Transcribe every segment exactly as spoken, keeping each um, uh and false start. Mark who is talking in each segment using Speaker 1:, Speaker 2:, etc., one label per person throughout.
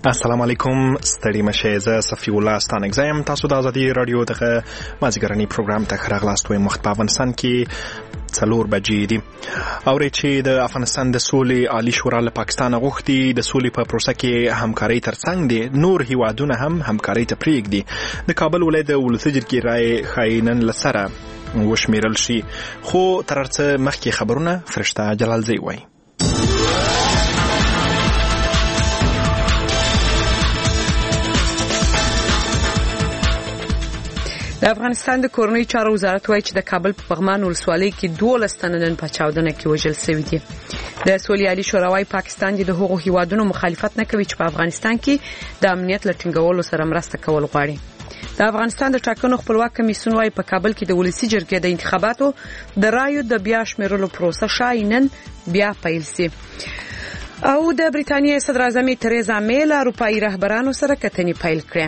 Speaker 1: السلام علیکم ستړي مشه زه صفی الله ستانک زم تاسو د ازادي رادیو دغه مازیګرنی پروګرام ته راغلاست وي مخ په افغانستان کې څلور بجې دي او چې د افغانستان د سولې عالی شورا له پاکستان غوښتي د سولې په پروسه کې همکاري ترڅنګ دي نور هیوادونه هم همکاري ته پریږدي د کابل ولایت د ولسی جرګې رای خاینن لسره وشمیرل شي خو ترڅ مخکې خبرونه فرشته جلالزی وای
Speaker 2: د افغانستان د کورنۍ چارو وزارت وایي چې د کابل په پغمان ولسوالۍ کې دولس تنه نن په چاودنه کې وژل شوي دي. د سولې عالی شورا وايي پاکستان د هغو هیوادونو مخالفت نه کوي چې په افغانستان کې د امنیت لټینګولو سره مرسته کول غواړي. د افغانستان د ټاکنو خپلواک کمیسیون وايي په کابل کې د ولسی جرګې د انتخاباتو د رایو د بیا شمیرلو پروسه شاینن بیا پیل شي. او د بریتانیا صدر اعظم تریزا می له اروپایي رهبرانو سره کتنې پیل کړې.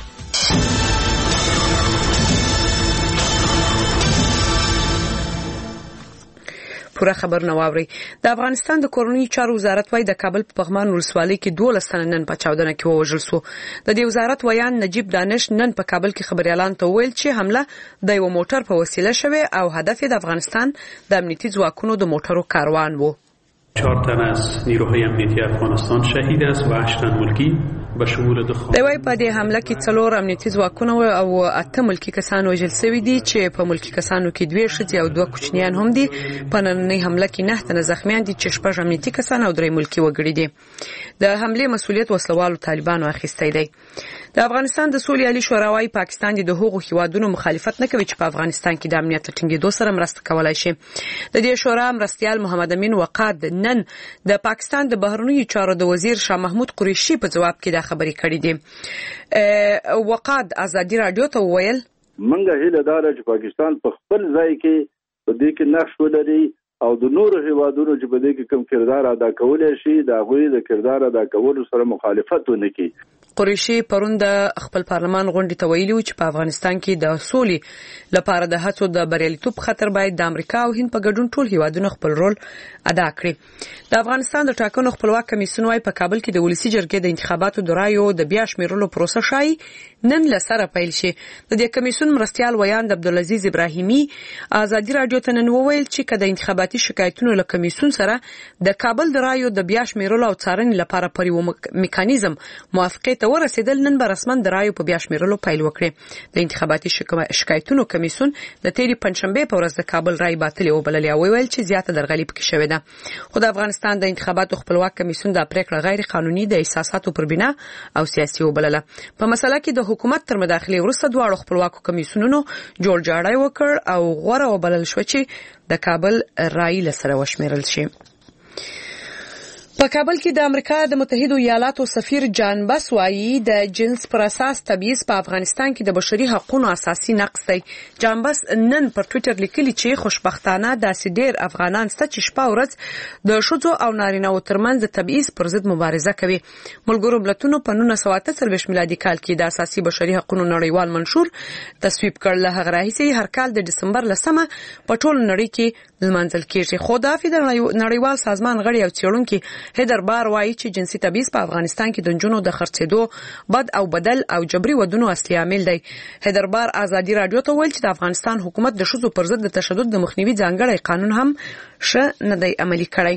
Speaker 2: پوره خبر نه واوري. د افغانستان د کورنۍ چارو وزارت وايي د کابل په پغمان ولسوالۍ کې دولس تنه نن په چاودنه کې وژل شو. د دې وزارت ویان نجیب دانش نن په کابل کې خبري اعلان ته ویل چې حمله د یو موټر په وسیله شوه او هدف د افغانستان د امنیتي ځواکونو د موټرو کاروان وو.
Speaker 3: چهار تن از نیروهای امنیتی افغانستان شهید است و هشت تن ملکی به شمول دو خانه.
Speaker 2: دوی په دې حمله کې څلور امنیتي ځواکونه او اته ملکی کسان وژل شوي دي چې په ملکی کسانو کې دوه ښځې او دوه کوچنیان هم دي. په نننۍ حمله کې نه تنه زخمیان دي چې شپږ امنیتي کسان او درې ملکی وګړي دي. د حمله مسؤلیت وسلوالو طالبانو اخیستی دی. د افغانستان د سولې عالی شورا وايي پاکستان د هغو هیوادونو مخالفت نه کوي چې په افغانستان کې د امنیت ټینګېدو سره مرسته کولای شي. د دې شورا مرستیال محمد امین وقاد نن د پاکستان د بهرنیو چارو د وزیر شاه محمود قریشي په جواب کې دا خبرې کړې دي. وقاد ازادي رادیو ته وویل
Speaker 4: منګه هیله دار چې پاکستان په خپل ځای کې په دې کې نقش ولري او د نورو هیوادونو چې په دې کې کوم کردار ادا کولای شي دا غوي د کردار ادا کولو سره مخالفت ونه کوي.
Speaker 2: قریشي پرون د خپل پارلمان غونډې ته ویلي چې په افغانستان کې د سولې لپاره د هڅو د بریالیتوب خطر باید د امریکا او هند په ګډون ټول هیوادونو خپل رول ادا کړي. د افغانستان د ټاکنو خپلواک کمیسیون وايي په کابل کې د ولسی جرګې د انتخاباتو د رایو د بیا شمیرلو پروسه شای نن لسره پیل شي. د دې کمیسیون مرستیال ویان عبدالعزیز ابراهیمی ازادي رادیو ته نن وویل چې کله انتخاباتي شکایتونو له کمیسیون سره د کابل د رایو د بیا شمیرلو او څارنې لپاره پر یو میکانیزم موافقه ته ورسېدل نن به رسماً د رایو په بیا شمیرلو پیل وکړي. د انتخاباتي شکایتونو کمیسیون د تیری پنځشنبه په ورځ د کابل رای باطل وبلل او ویل چې زیاته درغلي پکې شوې ده. خو د افغانستان د انتخاباتو خپلواک کمیسیون د پریکړه غیر قانوني د احساساتو پر بنا او سیاسي وبلله. په مسله کې د حکومت تر مداخله وروسته دواړو خپلواکو کمیسیونونو جوړ جاړی وکړ او غوړه وبلل شو چې د کابل رای لسره وشمیرل شي. په کابل کې د امریکا د متحده ایالاتو سفیر جان بس وايي د جنس پر اساس تبعیض په افغانستان کې د بشري حقوقو اساسي نقض دی. جان بس نن پر ټوئیټر لیکلي چې خوشبختانه داسې ډېر افغانان ست چې شپه ورځ د ښځو او نارینه‌و ترمنځ د تبعیض پر ضد مبارزه کوي. ملګرو ملتونو په نولس سوه اته څلوېښت میلادي کال کې د اساسي بشري حقوقو نړیوال منشور تصویب کړ. له هغه راهیسې هر کال د ډسمبر لسمه په ټول نړۍ کې لمانځل کېږي. خو د نړیوال سازمان غړي او څېړونکي هیدر بار وايي چې جنسي تبعیض په افغانستان کې د نجونو د خرڅېدو بد او بدل او جبري ودونو اصلي عامل دی. هیدر بار ازادي رادیو ته ویل چې د افغانستان حکومت د ښځو پر ضد د تشدد د مخنیوي ځانګړی قانون هم ښه نه دی عملي کړی.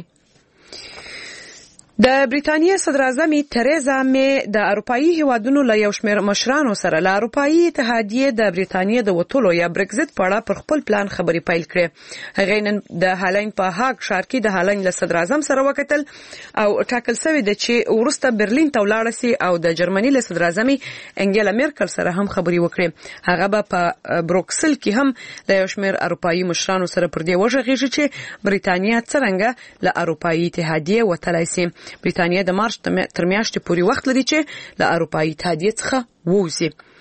Speaker 2: د بریتانیا صدر اعظم تریزا می د اروپایي هیوادونو له یو شمېر مشرانو سره له اروپایي اتحادیې د بریتانیا د وټولو یا برگزیت په اړه پر خپل پلان خبرې پیل کړې. هغه نن د هالند په هاګ ښار کې د هالند له صدر اعظم سره وکتل او ټاکل شوی دی چې ورسته برلین ته ولاړ شي او د جرمني له صدر اعظم انګیلا میرکل سره هم خبرې وکړي. هغه به په بروکسل کې هم د یو شمېر اروپایي مشرانو سره پر دې وژغېږي چې بریتانیا څرنګه له اروپایي اتحادیې وتلای شي. بریتانیا د مارچ تر میاشتې پورې وخت لري چې له اروپایي اتحادیې څخه ووځي.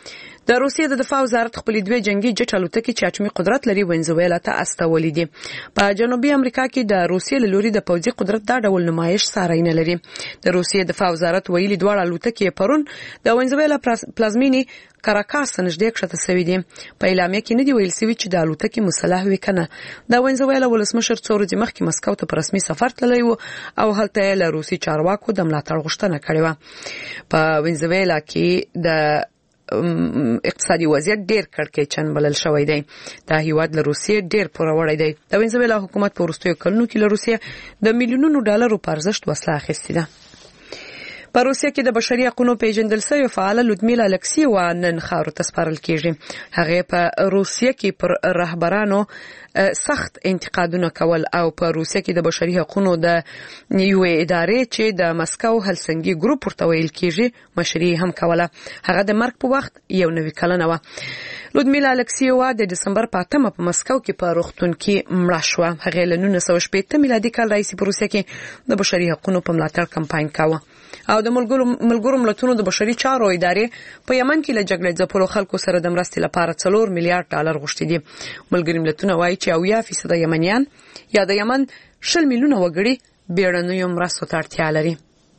Speaker 2: د روسیې د دفاع وزارت خپل دوه جنگي جټ الوتکې چې اټومي قدرت لري وینزویلا ته استولې دي. په جنوبي امریکا کې د روسیې له لوري د پوځي قدرت دا ډول نمایش ساری نه لري. د روسیې دفاع وزارت ویلي دواړه الوتکې پرون د وینزویلا پلازمینی کاراکاس نږدې کښته شوې دي. په اعلامیه کې نه دی ویل شوی چې د الوتکې مسلح وي کنه. د وینزویلا ولسمشر څو ورځې مخکې مسکو ته په رسمي سفر تللی و او هلته له روسي چارواکو د ملاتړ غوښتنه کړې وه. په وینزویلا کې د اقتصادي وضعیت ډیر کړکېچن بلل شوی دی. دا هیواد له روسیې ډیر پوروړی دی. د وینزویلا حکومت په وروستیو کلونو کې له روسیې د میلیونونو ډالرو په ارزښت وسله اخیستې ده. په روسیه کې د بشري حقوقو پیژندل شوی فعال لودمیلا الکسیوا نن خاورو ته سپارل کیږي. هغه په روسیه کې پر رهبرانو سخت انتقادونه کول او په روسیه کې د بشري حقوقو د یو ادارې چې د مسکو هلسنګي ګروپ ورته ویل کیږي مشري هم کوله. هغه د مرګ په وخت یو نوي کلنه و. لودمیلا الکسیوا د دسمبر په اتمه په مسکو کې په روغتون کې مړه شوه. هغه له نولس سوه شپږ میلادي کال راهیسې په روسیه کې د بشري حقوقو په ملاتړ کمپاین کاوه. او د ملګرو ملتونو د بشري چارو ادارې په یمن کې له جګړې ځپلو خلکو سره د مرستې لپاره څلور میلیارډ ډالر غوښتي دي. ملګري ملتونه وایي چې اویا فیصد یمنیان یا د یمن شل میلیونه وګړي بیړنیو مرستو ته اړتیا لري.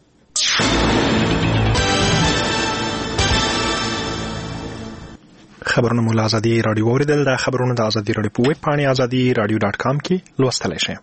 Speaker 1: خبرونه مو له ازادي راډیو اوریدل. د خبرونو د ازادي راډیو په ویب پاڼې ازادي راډیو ډاټ کام کې لوستلی شئ.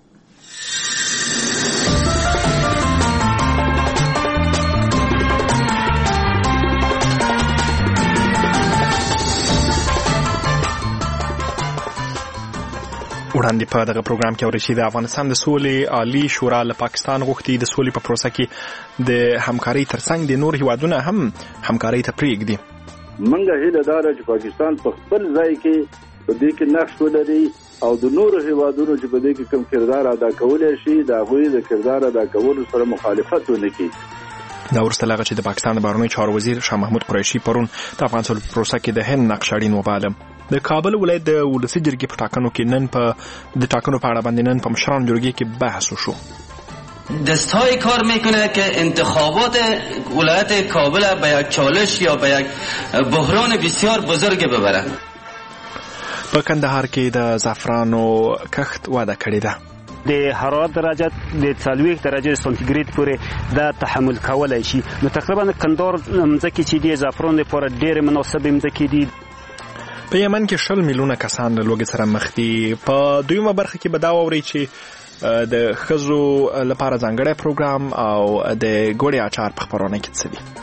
Speaker 1: وړاندې په دغه پروګرام کې اورئ چې د افغانستان د سولې عالی شورا له پاکستان غوښتي د سولې په پروسه کې د همکارۍ ترڅنګ د نور هیوادونه هم همکارۍ ته پرېږدي.
Speaker 4: منګه هیله دار چې پاکستان په خپل ځای کې په دې کې نقش ولري او د نور هیوادونو چې په دې کې کوم کردار ادا کولای شي د هغوی د کردار ادا کولو سره مخالفت ونه کړي.
Speaker 1: دا وروسته له هغه چې د پاکستان د بهرنیو چارو وزیر شاه محمود قریشي پرون د افغان سولې په پروسه کې د هند نقش اړین وباله. د کابل ولایت د ولسي جرګې په ټاکنو کې نن په د ټاکنو په اړه باندې نن په مشرانو جرګې کې بحث وشو.
Speaker 5: دستای کار میکنه که انتخابات ولایت کابل به یک چالش یا به یک بحران بسیار بزرگ ببره.
Speaker 1: په کندهار کې د زعفرانو کښت وعده کړې ده.
Speaker 6: د حرارت درجه د څلوېښت درجې سانتیګریډ پورې دا تحمل کولای شي. نو تقریبا کندهار مځکې چې د زعفرانو لپاره ډېرې مناسبې مځکې دي.
Speaker 1: په یمن کې شل میلیونه کسان له لوږې سره مخ دي. په دویمه برخه کې به دا واورئ چې د ښځو لپاره ځانګړی پروګرام او د ګوړې اچار په خپرونه کې څه دي.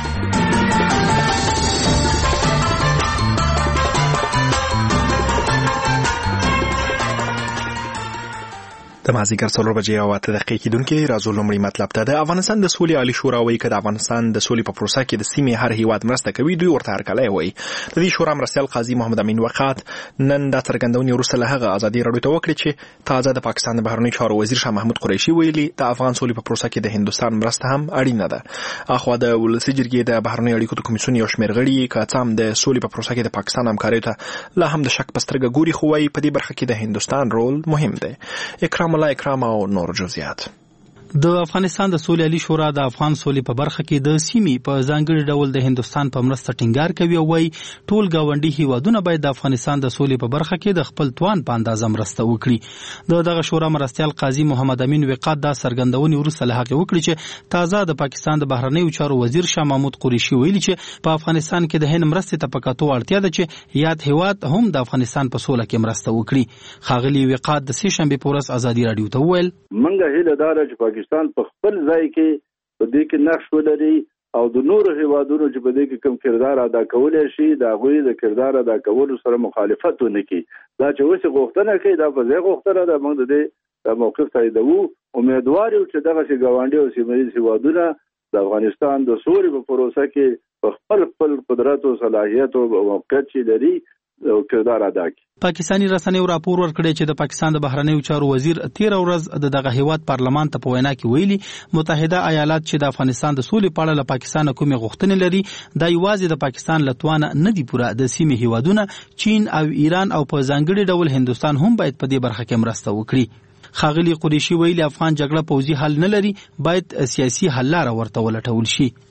Speaker 1: د مازیګر څلور بجې او اته دقیقې کېدونکې راځو لومړی مطلب ته. د افغانستان د سولې عالی شورا وایي که د افغانستان د سولې په پروسه کې د سیمې هر هیواد مرسته کوي دوی ورته هرکلی وایي. د دې شورا مرستیال قاضي محمد امین وقات نن دا څرګندونې وروسته له هغه ازادي راډیو ته وکړې چې تازه د پاکستان د بهرنیو چارو وزیر شاه محمود قریشي ویلي د افغان سولې په پروسه کې د هندوستان مرسته هم اړینه ده. اخوا د ولسي جرګې د بهرنیو اړیکو د کمیسیون یو شمېر غړي که څه هم د سولې په پروسه کې د پاکستان همکاریو ته لا هم د شک په سترګه ګوري خو وایي په دې برخه کې د هندوستان رول مهم دی. اکرام الله اکرام او نور جزئیات.
Speaker 7: د افغانستان د سولې عالی شورا د افغان سولې په برخه کې د سیمې په ځانګړي ډول د هندوستان په مرسته ټینګار کوي او وايي ټول گاونډي هیوادونه باید د افغانستان د سولې په برخه کې د خپل توان په اندازه مرسته وکړي. د دغه شورا مرستیال قاضي محمد امین وقات دا څرګندونې وروسته له هغې وکړي چې تازه د پاکستان د بهرنیو چارو وزیر شاه محمود قریشي ویلي چې په افغانستان کې د هند مرستې ته په کتو اړتیا ده چې یاد هیواد هم د افغانستان په سوله کې مرسته وکړي. ښاغلي وقات د سې شنبې په ورځ ازادي راډیو ته وویل
Speaker 4: منګه هیله دار چې پاکستان په خپل ځای کې په دې کې نقش ولري او د نورو هیوادونو چې په دې کې کوم کردار ادا کولای شي د هغوی د کردار ادا کولو سره مخالفت ونه کړي. دا چې اوس غوښتنه کوي دا په ځای غوښتنه ده. موږ د دې د موقف تاییدوو. امیدوار یو چې دغه ګاونډي او سیمه ییز هیوادونه د افغانستان د سولې په پروسه کې په خپل خپل قدرت او صلاحیت او موقعیت چې لري کردار ادا کړي.
Speaker 7: پاکستانی رسنیو راپور ورکړی چې د پاکستان د بهرنیو چارو وزیر تیر ورځ د دغه هیواد پارلمان ته په وینا کې ویلي متحده ایالات چې د افغانستان د سولې په اړه له پاکستان کومې غوښتنې لري دا یوازې د پاکستان له توانه نه دي پوره. د سیمې هیوادونه چین او ایران او په ځانګړي ډول هندوستان هم باید په دې برخه کې مرسته وکړي. ښاغلي قریشي ویلي افغان جګړه پوځي حل نه لري، باید سیاسي حل لاره ورته ولټول شي.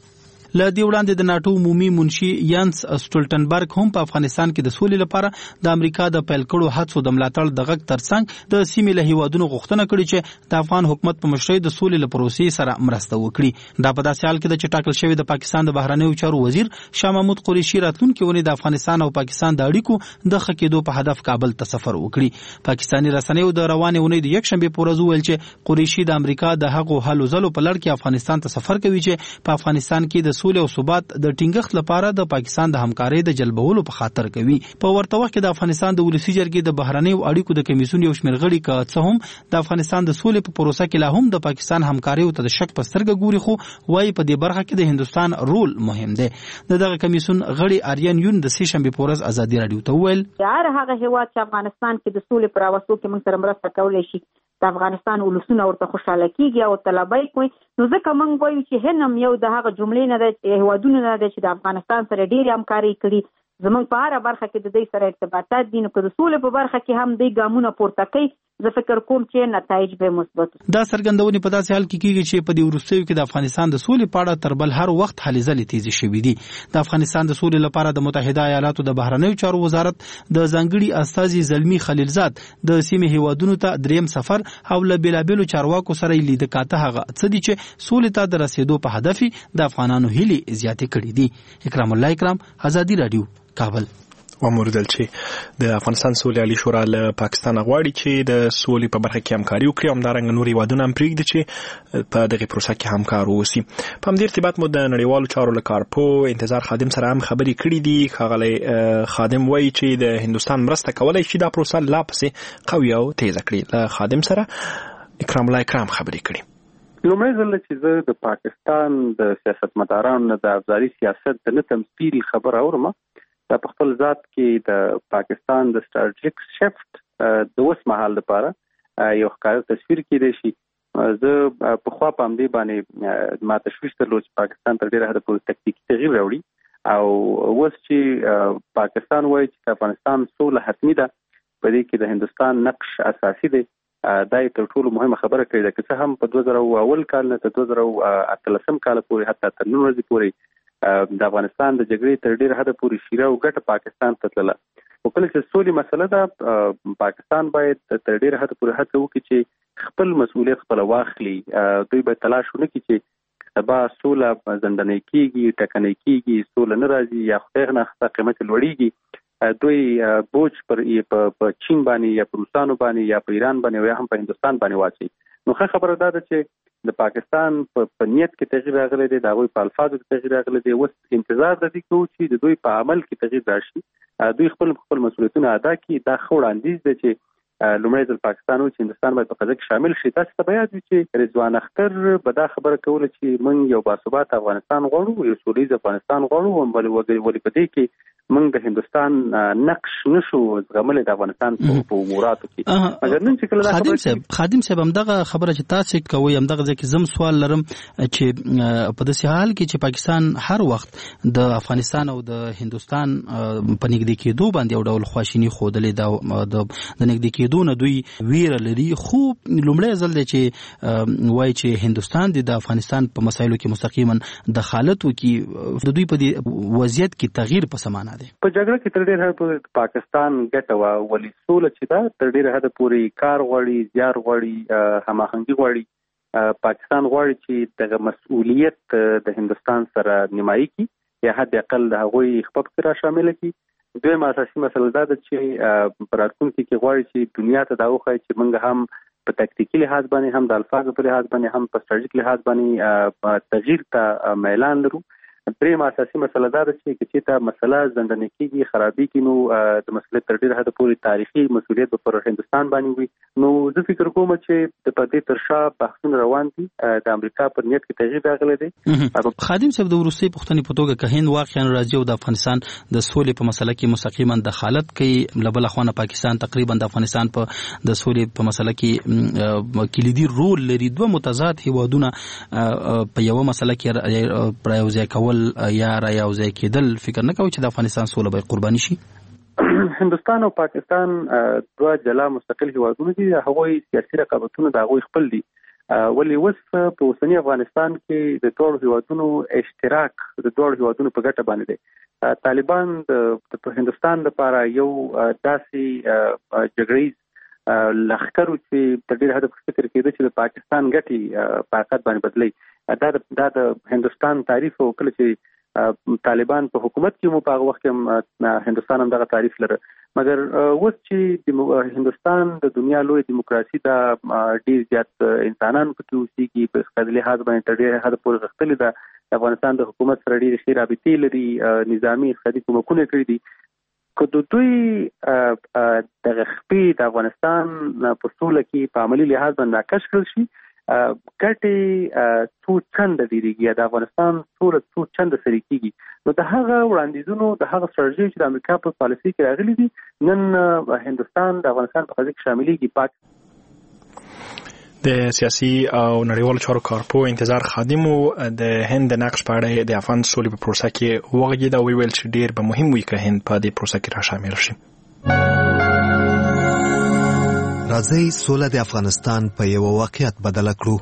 Speaker 7: ل دې وړاندې د ناتو عمومي منشي یانس سټولټنبرګ هم په افغانستان کې د سولې لپاره د امریکا د پیل کړو هڅو د ملاتړ د غږ ترڅنګ د سیمې له هیوادونو غوښتنه کړې چې د افغان حکومت په مشرۍ د سولې له پروسې سره مرسته وکړي. دا په داسې حال کې چې ټاکل شوی د پاکستان د بهرنیو چارو وزیر شاه محمود قریشي راتلونکي ونې د افغانستان او پاکستان د اړیکو د ښه کېدو په هدف کابل ته سفر وکړي. پاکستاني رسنیو د روانې ونې د یکشنبې په ورځ وویل چې قریشي د امریکا د هغو هلو ځلو په لړ کې افغانستان ته سفر کوي چې په افغانستان کې د سولې او ثبات د ټینګښت لپاره د پاکستان د همکارۍ د جلبولو په خاطر کوي. په ورته وخت کې د افغانستان د ولسي جرګې د بهرنیو اړیکو د کمیسیون یو شمېر غړي که څه هم د افغانستان د سولې په پروسه کې لا هم د پاکستان همکاریو ته د شک په سترګه ګوري، خو وايي په دې برخه کې د هندستان رول مهم دی. د دغه کمیسیون غړي آریان یون د سې شنبې په ورځ ازادي راډیو ته وویل
Speaker 8: هر هغه هیواد چې افغانستان کې د سولې پر راوستلو کې موږ سره مرسته کولی شي د افغانستان ولسونه ورته خوشاله کیږي او طلبای کوي، نو ځکه موږ وایو چې هنم یو د هغه جملې نه ده هیوادونه نه ده چې د افغانستان سره ډېرې همکاري کړي. زمونږ په هره برخه کې د دې سره ارتباطات دي، نو که د سولې په برخه کې هم دوی ګامونه پورته کوي، زه فکر کوم چې نتایج به مثبت.
Speaker 7: دا څرګندونې په داسې حال کې کیږي چې په دې وروستیو کې د افغانستان د سولې په اړه تر بل هر وخت هلې ځلې تیزې شوې دي. د افغانستان د سولې لپاره د متحده ایالاتو د بهرنیو چارو وزارت د ځانګړي استازي زلمي خلیلزاد د سیمې هیوادونو ته دریم سفر او له بېلابېلو چارواکو سره یې لیده کاته هغه څه دي چې سولې ته د رسېدو په هدف د افغانانو هیلې زیاتې کړې دي. اکرام الله اکرام، ازادي راډیو، کابل.
Speaker 1: وموردل چې د افغانستان سولې عالی شورا له پاکستان غواړي چې د سولې په برخه کې همکاري وکړي، همدارنګه نور هیوادونه هم پرېږدي چې په دغه پروسه کې همکار واوسي. په همدې ارتباط مو د نړیوالو چارو له کارپو انتظار خادم سره هم خبرې کړې دي. ښاغلی خادم وایي چې د هندوستان مرسته کولی شي دا پروسه لا پسې قوي او تیزه کړي. له خادم سره اکرام الله اکرام خبرې کړي.
Speaker 9: لومړی ځل چې زه د پاکستان د سیاستمدارانو د ابزاري سیاست د نه تمثیل خبر اورم، دا په خپل ذات کې د پاکستان د سټراټیجیک شفت د اوس مهال لپاره یو ښکاره تصویر کېدی شي. زه پخوا په همدې باندې ما تشویش درلود چې پاکستان تر ډېره حده پورې تکتیکي تغییر راوړي، او اوس چې پاکستان وایي چې افغانستان سوله حتمي ده، په دې کې د هندوستان نقش اساسي دی. دا یې تر ټولو مهمه خبره کړې ده، که څه هم په دوه زره اول کال نه تر دوه زره اتلسم کال پورې حتی تر نن ورځې پورې د افغانستان د جګړې تر ډېره حده پورې شیره او ګټه پاکستان ته تلله. خو کله چې سولې مسله ده، پاکستان باید تر ډېره حده پورې هڅه وکړي چې خپل مسؤلیت خپله واخلي. دوی باید تلاش ونه کړي چې سبا سوله ځنډنۍ کېږي، ټکنۍ کېږي، سوله نه راځي یا خدای نخسته قیمت لوړېږي، دوی بوج پر په چین باندې یا په روسانو باندې یا په ایران باندې یا هم په هندوستان باندې واچي. نو ښه خبره دا ده چې د پاکستان په نیت کې تغییر راغلی دی، د هغوی په الفاظو کې تغییر راغلی دی. اوس انتظار د دې کوو چې د دوی په عمل کې تغییر راشي، دوی خپل خپل مسؤلیتونه ادا کړي. دا ښه وړاندیز دی چې لومړی ځل پاکستان وایي چې هندوستان باید په قضیه کې شامل شي. تاسو ته به یاد وي چې رضوان اختر به دا خبره کوله چې موږ یو باثباته افغانستان غواړو، یو سولیز افغانستان غواړو، ولې په دې کې موږ د هندوستان نقش نشو زغملی د افغانستان په اموراتو کې. مګر نن چې کله
Speaker 7: خادم صاحب خادم صاحب همدغه خبره چې تاسو کوئ، همدغه ځکه زم سوال لرم چې په داسې حال کې چې پاکستان هر وخت د افغانستان او د هندوستان په نږدې کېدو باندې یو ډول خواشیني ښودلې ده، د نږدې کېدو نه دوی ویره لري، خو لومړی ځل دی چې وایي چې هندوستان د افغانستان په مسایلو کې مستقیما دخالت وکړي. د دوی په دې وضعیت کې تغییر په سمانه دی.
Speaker 9: په جګړه کې تر ډېره حده پورې پاکستان ګټه وه، ولې سوله چې ده تر ډېره حده پورې کار غواړي، زیار غواړي، هماهنګي غواړي. پاکستان غواړي چې دغه مسؤلیت د هندوستان سره نیمایي کړي یا حد اقل د هغوی خپل کې را شامله کړي. دویمه اساسي مسله دا ده چې په راتلونکي کې غواړي چې دنیا ته دا وښایي چې موږ هم په تکتیکي لحاظ باندې، هم د الفاظو په لحاظ باندې، هم په ستراتیژیک لحاظ باندې تغییر ته میلان لرو. درېیمه اساسي مسله دا ده چې که چېرته مسله ځنډنۍ کېږي، خرابېږي، نو د مسؤلیت تر ډېره حده پورې تاریخي مسؤلیت به پر هندوستان باندې وي. نو زه فکر کوم چې په دې تر شا بحثونه روان دي، د امریکا پر نیت کې تغییر راغلی دی.
Speaker 7: خادم صاحب د وروستۍ پوښتنې په توګه که هند واقعا راځي او د افغانستان د سولې په مسله کې مستقیما دخالت کوي، له بله خوا پاکستان تقریبا د افغانستان په د سولې په مسله کې کلیدي رول لري، دوه متضاد هیوادونه په یوه مسله کې پر یو ځای کول یا را یو ځای کېدل، فکر نه کوي چې د افغانستان سوله به قرباني شي؟
Speaker 9: هندوستان او پاکستان دوه جلا مستقل هیوادونه دي، هغوی سیاسي رقابتونه د هغوی خپل دي. ولې اوس په اوسني افغانستان کې د ټولو هیوادونو اشتراک د ټولو هیوادونو په ګټه باندې دی. طالبان د هندستان لپاره یو داسې جګړیز لښکر چې تر ډېره حده فکر کېده چې د پاکستان ګټې په حقیقت باندې بدلوي. دا دا د هندستان تعریف او کله چې طالبان په حکومت کې مو په هغه وخت کې هندستان هم دغه تعریف لري. مګر اوس چې هندستان د دنیا لوی دیموکراسي دا ډېر زیات انسانان پکې اوسېږي په اقتصادي لحاظ باندې تر ډېره حده پورې غښتلې ده. افغانستان د حکومت سره ډېرې ښې رابطې لري، نظامي اقتصادي کومکونه کړي دي. که د دوی دغه خپې د افغانستان په سوله کې په عملي لحاظ باندې ناکش کړل شي، ګټې څو چنده ډېرېږي، د افغانستان سوله څو چنده سري کېږي. نو د هغه وړاندیزونو د هغه ستراتیژۍ چې د امریکا په پالیسۍ کې راغلي دي، نن هندوستان د افغانستان په قضیه کې شاملېږي. پاک
Speaker 1: د سیاسي او نړیوالو چارو کارپو انتظار خادمو د هند د نقش په اړه د افغان سولې په پروسه کې وغږېد او ویل چې ډېر به مهم وي که هند په دې پروسه کې را شامل شي.
Speaker 10: راځئ سوله د افغانستان په یو واقعیت بدله کړو.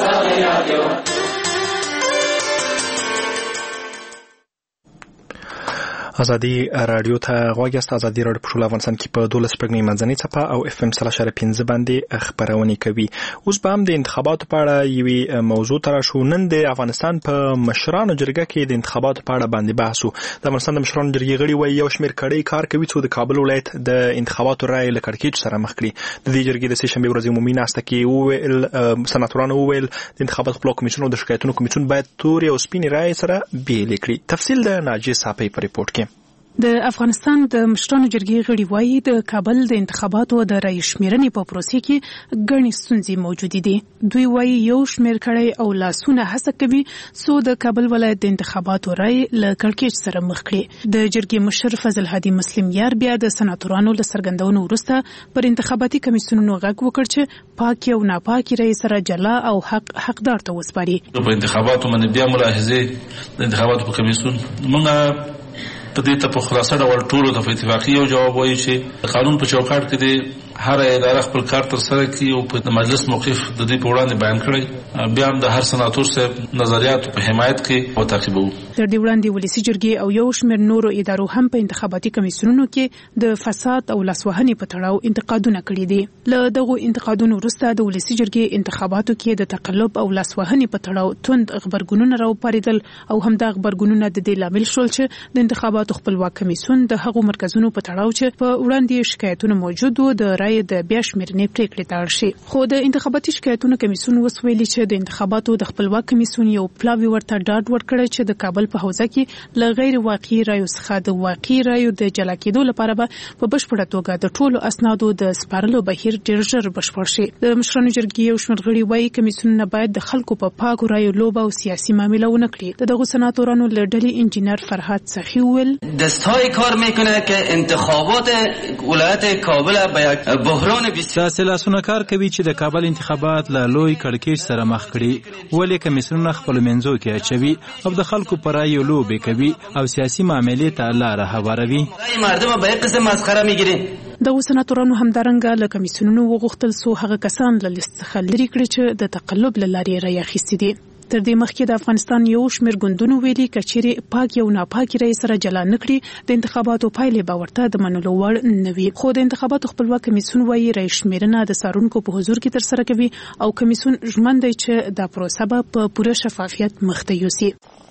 Speaker 1: ازادي رادیو ته غوږ یاست. ازادي رادیو په ټول افغانستان کې په دولس سپږمۍ منځنۍ څپه او اف ام سل اشاره پنځه باندې خبرونه کوي. اوس به هم د انتخاباتو په اړه یوې موضوع ته راشو. نن د افغانستان په مشرانو جرګه کې د انتخاباتو په اړه باندې بحث و. د افغانستان د مشرانو جرګې غړي وایي یو شمېر کړۍ کار کوي څو د کابل ولایت د انتخاباتو رایې له کړکېچ سره مخ کړي. د دې جرګې د سې شنبې ورځې عمومي ناسته کې وویل سناتورانو وویل د انتخاباتو خپلواک کمیسیون او د شکایتونو کمیسیون باید تورې او سپینې رایې سره بېلې کړي. تفصیل د ناجیه صافۍ په ریپورت کې.
Speaker 11: د افغانستان د مشرانو جرګې غړي وایي د کابل د انتخاباتو د رایې شمیرنې په پروسې کې ګڼې ستونزې موجودې دي. دوی وایي یو شمېر کړۍ او لاسونه هڅه کوي څو د کابل ولایت د انتخاباتو رایې له کړکېچ سره مخ کړي. د جرګې مشر فضل هادي مسلم یار بیا د سناتورانو له څرګندونو وروسته پر انتخاباتي کمیسیونونو غږ وکړ چې پاکي او ناپاکي رایې سره جلا او حق حقدار ته وسپاري.
Speaker 12: په انتخاباتو باندې بیا ملاحظې د انتخاباتو په کمیسیون موږ په دې ته په خلاصه ډول ټولو ته په اتفاقي یو جواب وایي چې قانون په چوکاټ کې دی هر اداره خپل کار تر سره کوي او په مجلس موقف د دې په وړاندې بیان کړی. بیا هم د هر سناتور صاحب نظریاتو په حمایت کې او تعقیبوو.
Speaker 11: تر دې وړاندې ولسي جرګې او یو شمېر نورو ادارو هم په انتخاباتي کمیسیونونو کې د فساد او لاسوهنې په تړاو انتقادونه کړي دي. له دغو انتقادونو وروسته د ولسي جرګې انتخاباتو کې د تقلب او لاسوهنې په تړاو توند خبرګونونه راوپارېدل او همدا خبرګونونه د دې لامل شول چې د انتخاباتو خپلواک کمیسیون د هغو مرکزونو په تړاو چې په وړاندې شکایتونه موجود وو د رایې د بیا شمیرنې پریکړې ته اړ شي. خو د انتخاباتي شکایتونو کمیسیون اوس ویلي چې د انتخاباتو د خپلواک کمیسیون یو پلاوی ورته ډاډ ورکړی چې د کابل په حوزه کې له غیر واقعي رایو څخه د واقعي رایو د جلا کېدو لپاره به په بشپړه توګه د ټولو اسنادو د سپارلو بهیر ډېر ژر بشپړ شي. د مشرانو جرګې یو شمېر غړي وایي کمیسیونونه باید د خلکو په پاکو رایو لوبه او سیاسي معامله ونه کړي. د دغو سناتورانو له ډلې انجینر فرهاد سخی وویل
Speaker 5: دستهای کار میکنه که انتخابات ولایت کابل به یک بحران
Speaker 7: بسیار لاسونه کار کوي چې د کابل انتخابات له لوی کړکېچ سره مخ کړي. ولې کمیسیونونه خپل منځو کې اچوي او د خلکو پر رایو لوبې کوي او سیاسي معاملې ته لاره هواروي.
Speaker 5: مردم به یک قسم مسخره میگیري.
Speaker 11: دغه سناتورانو همدارنګه له کمیسیونونو وغوښتل څو هغه کسان له لیست څخه لرې کړي چې د تقلب له لارې رایې اخیستي دي. تر دې مخکې د افغانستان یو شمېر ګوندونو ویلي که چیرې پاک او ناپاکي رایې سره جلا نه کړي د انتخاباتو پایلې به ورته د منلو وړ نه وي. خو د انتخاباتو خپلواک کمیسیون وایي رایې شمیرنه د څارونکو په حضور کې ترسره کوي او کمیسیون ژمن دی چې دا پروسه به په پوره شفافیت مخ ته یوسي.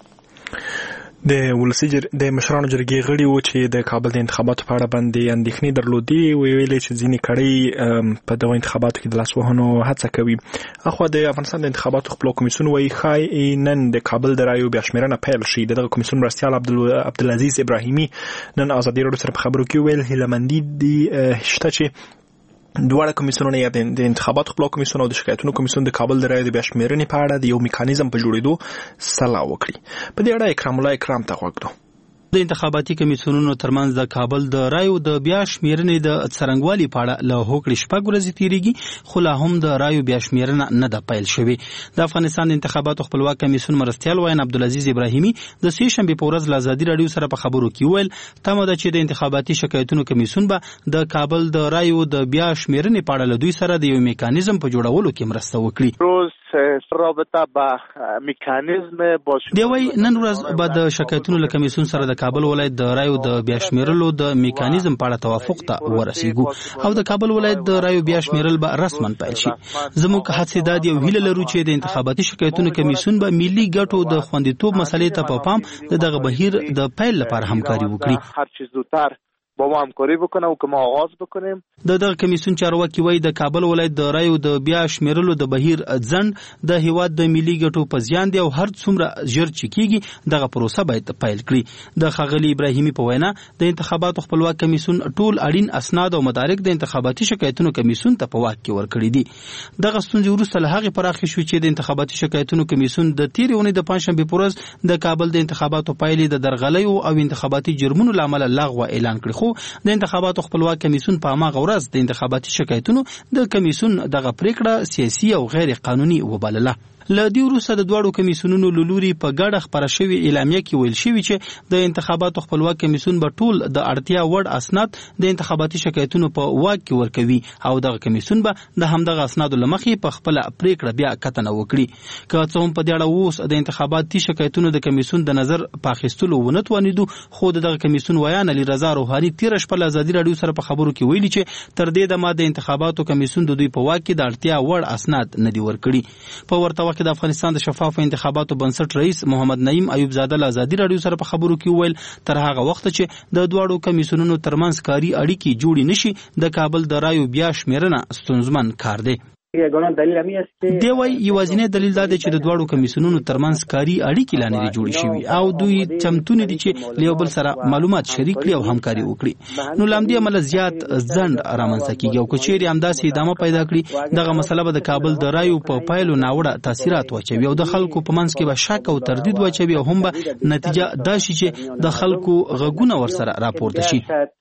Speaker 1: د ولسي جر... د مشرانو جرګې غړي وو چې د کابل د انتخاباتو په اړه باندې اندېښنې درلودې ویلې چې ځینې کړۍ په دغه انتخاباتو کې د لاسوهنو هڅه کوي. اخوا د افغانستان د انتخاباتو خپلواک کمیسیون وایي ښایي نن د کابل د رایو بیا شمیرنه پیل شي. دغه کمیسیون مرستیال عبدل... عبدالعزیز ابراهیمي نن ازادي رادیو سره په خبرو کې ویل هیلهمندي دي شته چې دواړه کمیسیونونه یا د انتخاباتو خپلواک کمیسیون او د شکایتونو کمیسیون د کابل د رایو د بیا شمیرنې په اړه د یو میکانیزم په جوړېدو سلا وکړي. په دې اړه اکرام الله اکرام ته غوږ کړو.
Speaker 7: د انتخاباتي کمیسیونونو ترمنځ د کابل د رایو د بیا شمیرنې د څرنګوالي په اړه له هوکړې شپږ ورځې تیریږي خو لا هم د رایو بیا شمیرنه نه ده پیل شوې. د افغانستان د انتخاباتو خپلواک کمیسیون مرستیال وین عبدالعزیز ابراهیمي د سې شنبې په ورځ له ازادي رادیو سره په خبرو کې ویل تمه ده چې د انتخاباتي شکایتونو کمیسیون به د کابل د رایو د بیا شمیرنې په اړه له دوی سره د یو میکانیزم په جوړولو کې مرسته وکړي.
Speaker 13: روز رابطه با میکانیزم با
Speaker 7: دی وای نن ورځ بعد د شکایتونو له کمیسیون سره د کابل ولایت د رایو د بیا شمیرلو د میکانیزم په اړه توافق ته ورسیږو او د کابل ولایت د رایو بیا شمیرل به رسما پیل شي. زموږ هڅې د یو هیله لرو چې د انتخاباتي شکایتونو کمیسیون به ملي ګټو د خوندیتوب مسلې ته په پام د دغه بهیر د پیل لپاره همکاري وکړي.
Speaker 13: هر چیز زودتر با ما همکاری بکنه او که ما آغاز بکنیم.
Speaker 7: د دغه کمیسیون چارواکي وایي د کابل ولایت د رایو د بیا شمیرلو د بهیر ځند د هیواد د ملي ګټو په زیان دی او هر څومره ژر چې کیږي دغه پروسه باید پیل کړي. د ښاغلي ابراهیمي په وینا د انتخاباتو خپلواک کمیسیون ټول اړین اسناد او مدارک د انتخاباتي شکایتونو کمیسیون ته په واک کې ورکړي دي. دغه ستونزې وروسته له هغې پراخې شوې چې د انتخاباتي شکایتونو کمیسیون د تېرې اونۍ د پنجشنبې په ورځ د کابل د انتخاباتو پایلې د درغلیو او انتخاباتي جرمونو له امله لغوه اعلان کړي. خو د انتخاباتو خپلواک کمیسیون په هغه ورځ د انتخاباتي شکایتونو د کمیسیون دغه پریکړه سیاسي او غیر قانوني وبلله. له دې وروسته د دواړو کمیسیونونو له لوري په ګډه خپره شوې اعلامیه کې ویل شوي چې د انتخاباتو خپلواک کمیسیون به ټول د اړتیا وړ اسناد د انتخاباتي شکایتونو په واک کې ورکوي او دغه کمیسیون به د همدغه اسنادو له مخې په خپله پریکړه بیا کتنه وکړي. که څه هم په دې اړه اوس د انتخاباتي شکایتونو د کمیسیون د نظر په اخیستلو ونه توانېدو، خو د دغه کمیسیون ویان علي رضا روحاني تېره شپه له ازادي راډیو سره په خبرو کې ویلي چې تر دې دمه د انتخاباتو کمیسیون د دوی په واک کې د اړتیا وړ اسناد نه دي ورکړي. په ورته د افغانستان د شفاف انتخاباتو بنسټ رئیس محمد نعیم ایوب زاده له ازادي راډیو سره په خبرو کې وویل تر هغه وخت چې د دواړو کمیسیونونو ترمنځ کاري اړیکې جوړې نشي د کابل د رایو بیا شمیرنه ستونزمن کار دی. دی وایي یوازینی دلیل دا دی چې د دواړو کمیسیونونو ترمنځ کاري اړیکې لا نه دي جوړې شوي او دوی چمتونه دي چې له یو بل سره معلومات شریک کړي او همکاري وکړي. نو له همدې امله زیات ځنډ رامنځته کیږي او که چیرې همداسې ادامه پیدا کړي دغه مسله به د کابل د رایو په پایلو ناوړه تاثیرات واچوي او د خلکو په منځ کې به شک او تردید واچوي او هم به نتیجه دا شي چې د خلکو غږونه ورسره راپورته شي.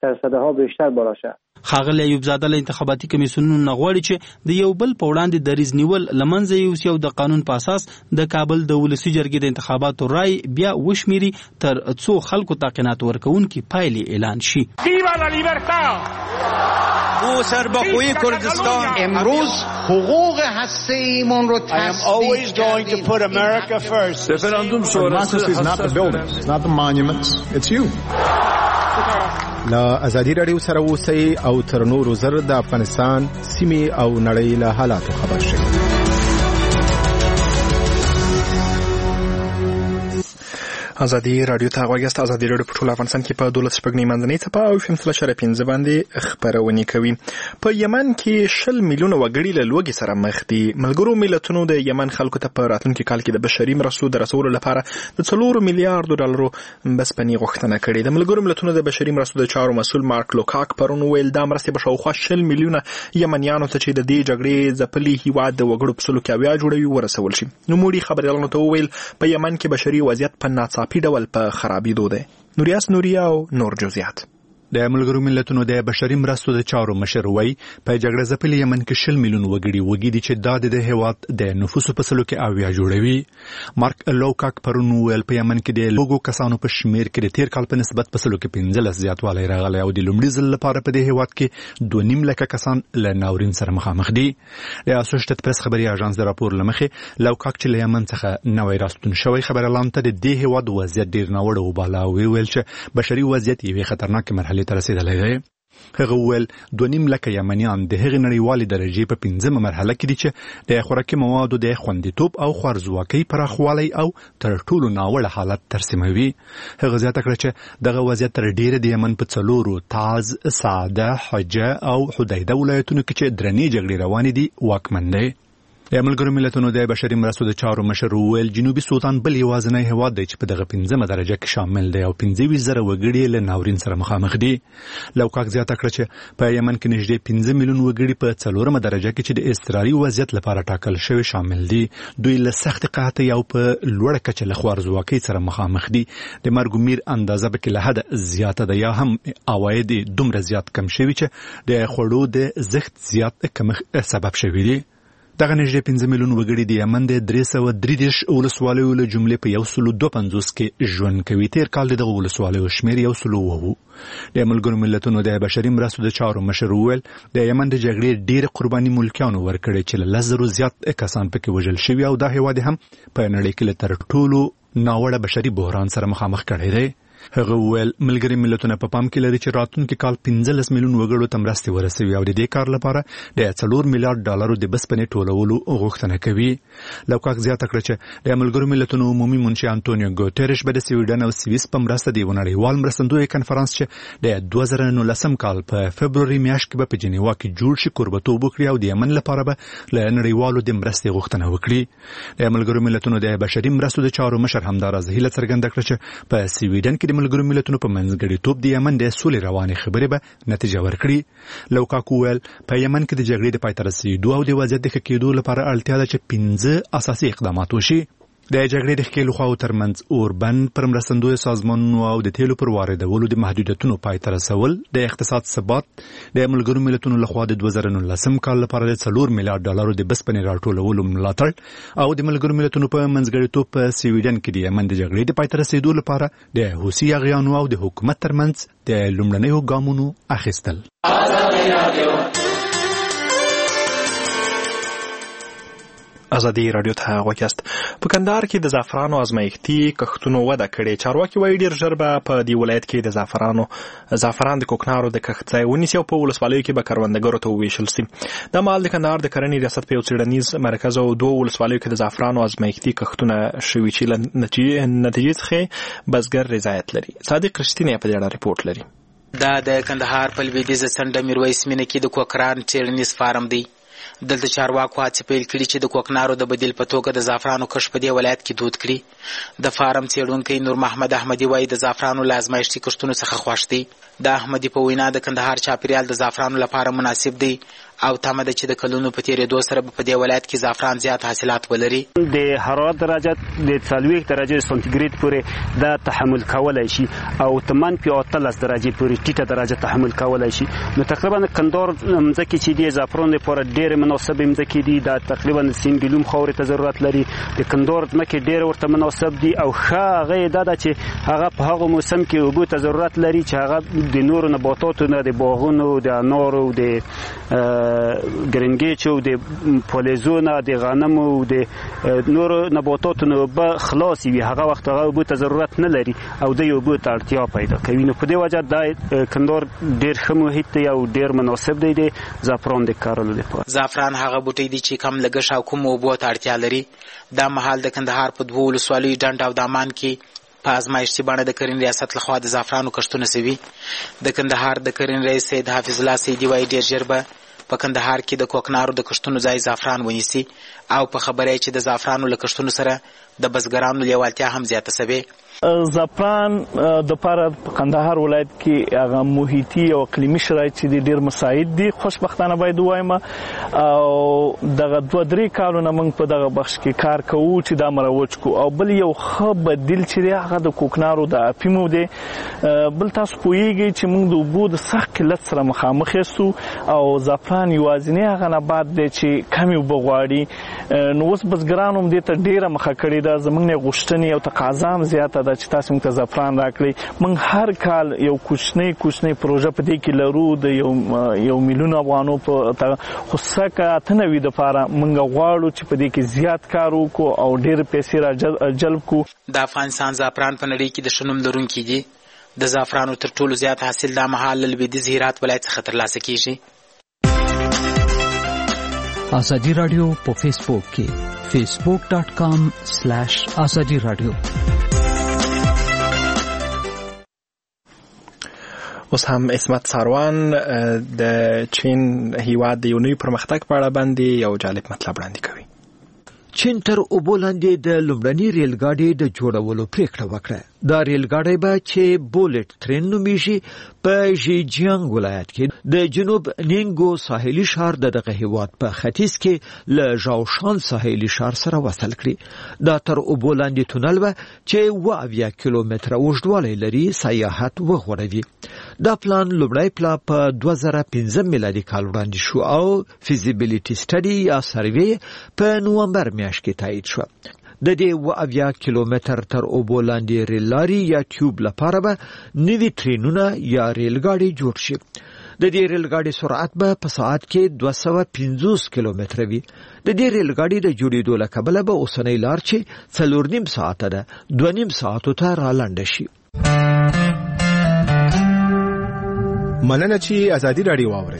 Speaker 7: ښاغلی ایوب زاده له انتخاباتي کمیسیونونو نه غواړي چې د یو بل په وړاندې دریځ نیول له منځه یوسي او د قانون په اساس د کابل د ولسي جرګې د انتخاباتو رای بیا وشمیري تر څو خلکو ته قناعت ورکوونکي پایلې اعلان شي.
Speaker 14: او سرباخوی کردستان امروز حقوق هسته‌ایمون رو تصدیق کردیم.
Speaker 15: رفراندوم شورای is not the buildings, it's not the monuments, it's you. له ازادي راډیو سره اوسئ او تر نورو زر د افغانستان سیمې او نړۍ له حالاتو خبر شئ.
Speaker 1: ازادي راډیو ته غوږیاست. ازادي راډیو په ټول افغانستان کې په دولس شپږ نیمه منځنۍ څپه او اف ام سل اشاریه پنځه باندې خپرونې کوي. په یمن کې شل میلیونه وګړي له لوږې سره مخ دي. ملګرو ملتونو د یمن خلکو ته په راتلونکي کال کې د بشري مرستو د رسولو لپاره د څلورو میلیارډو ډالرو بسپنې غوښتنه کړې. د ملګرو ملتونو د بشري مرستو د چارو مسؤل مارک لوکاک پرون ویل دا مرستې به شاوخوا شل میلیونه یمنیانو ته چې د دې جګړې ځپلي هیواد د وګړو په سلو کې اویا جوړوي ورسول شي. نوموړي خبریالانو ته وویل په یمن کې بشري وضعیت په ناڅاپي ډول په خرابېدو دی. نوریاس نوریا او نور جزئیات.
Speaker 10: د ملګرو ملتونو د بشري مرستو د چارو مشر وایي په جګړه ځپلي یمن کې شل میلیون وګړي وږي دي چې دا د هیواد د نفوسو په سلو کې اویا جوړوي. مارک لوکاک پرون ویل په یمن کې د لوګو کسانو په شمیر کې د تیر کال په نسبت په سلو کې پنځلس زیاتوالی راغلی او د لومړي ځل لپاره په دې هیواد کې دوه نیم لکه کسان له ناورین سره مخامخ دي. د اسوسییټډ پریس خبري اژانس د راپور له مخې لوکاک چې له یمن څخه نوی راستون شوی خبريالان ته د دې هیواد وضعیت ډیر ناوړه وباله او ویل چې بشري وضعیت یوه خطرناکه مرحله ته رسیدلی دی. هغه ویل دوه نیم لکه یمنیان د هغې نړیوالې درجې په پنځمه مرحله کې دي چې د خوراکي موادو د خوندیتوب او خوارځواکۍ پراخوالی او تر ټولو ناوړه حالت ترسیموي. هغه زیاته کړه چې دغه وضعیت تر ډیره د یمن په څلورو تاز، سعده، حجه او حدیده ولایتونو کې چې درنې جګړې روانې دي واکمن دی. د ملګرو ملتونو د بشري مرستو د چارو مشر ویل جنوبي سودان بل یوازینی هیواد دی چې په دغه پنځمه درجه کې شامل دی او پنځه ویشت زره وګړي له ناورین سره مخامخ دي. لوکاک زیاته کړه چې په یمن کې نږدې پنځه میلیون وګړي په څلورمه درجه کې چې د اضطراري وضعیت لپاره ټاکل شوی شامل دي. دوی له سخت قحطۍ او په لوړه کچه له خوارځواکۍ سره مخامخ دي. د مرګ میر اندازه به کې له حده زیاته ده یا هم عواید دومره زیات کم شوي چې د خوړو د زښت زیات کمښت سبب شوي دي. دغه نږدې پنځه میلیون وګړي د یمن د درې سوه درې دېرش ولسوالیو له جملې په یو سلو دوه پنځوس کې ژوند کوي. تېر کال د دغو ولسوالیو شمېر یو سلو اووه و. د ملګرو ملتونو د بشري مرستو د چارو مشر وویل د یمن د جګړې ډېرې قرباني ملکیانو ورکړې چې له لس زرو زیات کسان پکې وژل شوي او دا هېواد هم په نړۍ کې له تر ټولو ناوړه بشري بحران سره مخامخ کړی دی. هغه وویل ملګري ملتونه په پام کې لري چې راتلونکي کال پنځلس میلیون وګړو ته مرستې ورسوي او د دې کار لپاره د څلور میلیارډ ډالرو د بسپنې ټولولو غوښتنه کوي. لوکاک زیاته کړه چې د ملګرو ملتونو عمومي منشي انټونیو ګوتریش به د سویډن او سویس په مرسته د یوه نړیوال مرستندوی کنفرانس چې د دوه زره نولسم کال په فبروري میاشت کې به په جنیوا کې جوړ شي کوربتوب وکړي او د یمن لپاره به له نړیوالو د مرستې غوښتنه وکړي. د ملګرو ملتونو د بشري مرستو د چارو مشر همداراز هیله څرګنده کړه چې په سویډن کې د ملګرو ملتونو په منځګړیتوب د یمن د سولې روانې خبرې به نتیجه ورکړي. لوکاکو ویل په یمن کې د جګړې د پای ته رسېدو او د وضعیت د ښه کېدو لپاره اړتیا ده چې پنځه اساسي اقدامات وشي. د جګړې د ښکېلو خواو ترمنځ اوربند پر مرستندویو سازمانونو او د تیلو پر واردولو د محدودیتونو پای ته رسول، د اقتصاد ثبات، د ملګرو ملتونو لخوا د دوه زره نولسم کال لپاره د څلور میلیارډ ډالرو د بسپنې راټولولو ملاتړ او د ملګرو ملتونو په منځګړیتوب په سویډن کې د یمن د جګړې د پای ته رسېدو لپاره د حوثي اغیانو او د حکومت ترمنځ د لومړنیو ګامونو اخیستل.
Speaker 1: ازادي رادیو ته غوښتاست. په کندهار کې د زعفرانو ازمایښتي کښتونو وده کړې. چارواکي وایي ډېر ژر به په دې ولایت کې د زعفرانو زعفران د کوکنارو د کښت ځای ونیسي او په ولسوالیو کې به کروندګرو ته وویشل سي. دا مهال د کندهار د کرنې ریاست په یو څېړنیز مرکز او دوه ولسوالیو کې د زعفرانو ازمایښتي کښتونه شوي چې له نتیجې څخه بزګر رضایت لري. صادق رښتینی په دې اړه ریپورټ لري.
Speaker 16: دا د کندهار په لویدیځه څنډه میرویس مینه کې د کوکران څېړنیز فارم دی. دلته چارواکو هڅې پیل کړي چې د کوکنارو د بدیل په توګه د زعفرانو کښت په دې ولایت کې دود کړي. د فارم څېړونکی نور محمد احمدي وایي د زعفرانو له ازمایښتي کښتونو څخه خوښ دی. د احمدي په وینا د کندهار چاپیریال د زعفرانو لپاره مناسب دی او تمه ده چې د کلونو په تېرېدو سره په دې ولایت کې زعفران زیات حاصلات ولري.
Speaker 6: د حرارت درجه د څلوېښت درجې سانتیګریډ پورې دا تحمل کولی شي او تر منفي اتلس درجې پورې ټیټه درجه تحمل کولی شي. نو تقریبا کندهار مځکې چې دي زعفران لپاره ډېرې مناسبې مځکې دي. دا تقریبا سینګلوم خاورې ته ضرورت لري. د کندهار ځمکې ډېرې ورته مناسب دي او ښه هغه یې دا ده چې هغه په هغه موسم کې اوبو ته ضرورت لري چې هغه د نورو نباتاتو نه د باغونو د انارو د ګرنګیچو د پولیزونو د غنمو د نورو نباتاتو نه به خلاص وي. هغه وخت هغه اوبو ته ضرورت نه لري او د اوبو ته اړتیا پیدا کوي. نو په دې وجه دا کندهار ډېر ښه محیط دی او ډېر مناسب دی د زعفران د کرلو لپاره.
Speaker 16: زعفران هغه بوټی دی چې کم لګښت او کوم اوبو ته اړتیا لري. دا مهال د کندهار په دوه ولسوالیو ډنډ او دامان کې په ازمایښتي بڼه د کرنې ریاست لخوا د زعفرانو کښتونه سوي. د کندهار د کرنې رئیس سید حافظ الله سیدي وایي ډېر ژر به په کندهار کې د کوکنارو د کښتونو ځای زعفران ونیسي او په خبره یې چې د زعفرانو له کښتونو سره د بزګرانو لیوالتیا هم زیاته سوې.
Speaker 17: زعفران د پاره په کندهار ولایت کې هغه محیطي او اقلیمي شرایط چې ډېر مساعد دي خوشبختانه باید وایم او دغه دوه درې کالونه موږ په دغه بخش کې کار کوو چې دا مروج کو او بل یو ښه بدیل چې دی هغه د کوکنارو د افیمو دی. بل تاسو پوهیږئ چې موږ د اوبو د سخت قلت سره مخامخ یاستو او زعفران یوازینی هغه نبات دی چې کمې اوبه غواړي. نو اوس بزګرانو هم دې ته ډېره مخه کړې ده. زموږ نه غوښتنې او تقاضا هم زیاته دا چې تاسو موږ ته زعفران راکړئ. موږ هر کال یو کوچنی کوچنی پروژه په دې کې لرو د یو یو میلیون افغانو په خو سکه اته نوي دپاره موږ غواړو چې په دې کې زیات کار وکړو او ډېرې پیسې را جلب کړو.
Speaker 16: د افغانستان زعفران په نړۍ کې د ښه نوم لرونکي دي. د زعفرانو تر ټولو زیات حاصل دا مهال له لویدیځ هرات ولایت څخه ترلاسه کیږي.
Speaker 18: ازادي رادیو په فیسبوک کې facebook dot com slash azadi radio.
Speaker 1: اوس هم اسمت ساروان د چین هیواد د یو نوي پرمختګ په اړه باندې یو جالب مطلب وړاندې کوي.
Speaker 19: چین تر اوبو لاندې د لومړني ریل ګاډي د جوړولو پریکړه وکړه. دا ریلګاډی به چې بولټ ترین نومیږي په ژیجیانګ ولایت کې د جنوب نینګو ساحلي ښار د دغه هیواد په ختیځ کې له ژاوشان ساحلي ښار سره وصل کړي. دا تر اوبو لاندې تونل به چې اوه اویا کیلومتره اوږدوالی لري سیاحت وغوړوي. دا پلان لومړی پلا په دوه زره پنځه میلادي کال وړاندې شو او فیزیبیلیټي سټډي یا سروې په نومبر میاشت کې تایید شو. د دې اوه اویا کیلومتر تر اوبو لاندې ریل لارې یا ټیوب لپاره به نوي ټرینونه یا ریلګاډي جوړ شي. د دې ریلګاډي سرعت به په ساعت کې دوه سوه پنځوس کیلومتره وي. د دې ریلګاډي د جوړېدو له کبله به اوسنۍ لار چې څلور نیم ساعته ده دوه نیم ساعتو ته رالنډه شي.
Speaker 15: مننه چې ازادي راډیو واورئ.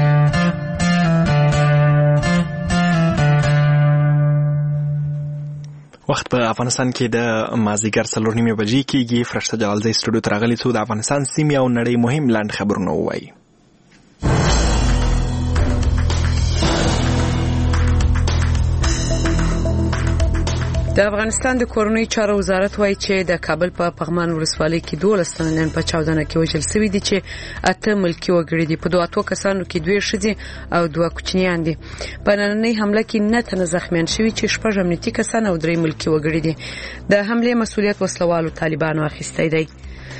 Speaker 1: وخت په افغانستان کې د مازیګر څلور نیمې بجې کېږي. فرشته جلالزی سټوډیو ته راغلي څو د افغانستان سیمې او نړۍ مهم لنډ خبرونه ووایي.
Speaker 2: د افغانستان د کورنۍ چارو وزارت وایي چې د کابل په پغمان ولسوالۍ کې دولس تنه په چاودنه کې وژل شوي دي چې اته ملکي وګړي دي. په دوه اتو کسانو کې دوه ښځې او دوه کوچنیان دي. په نننۍ حمله کې نه تنه زخمیان شوي چې شپږ امنیتي کسان او درې ملکي وګړي دي. د حملې مسؤلیت وسلوالو طالبانو اخیستی دی.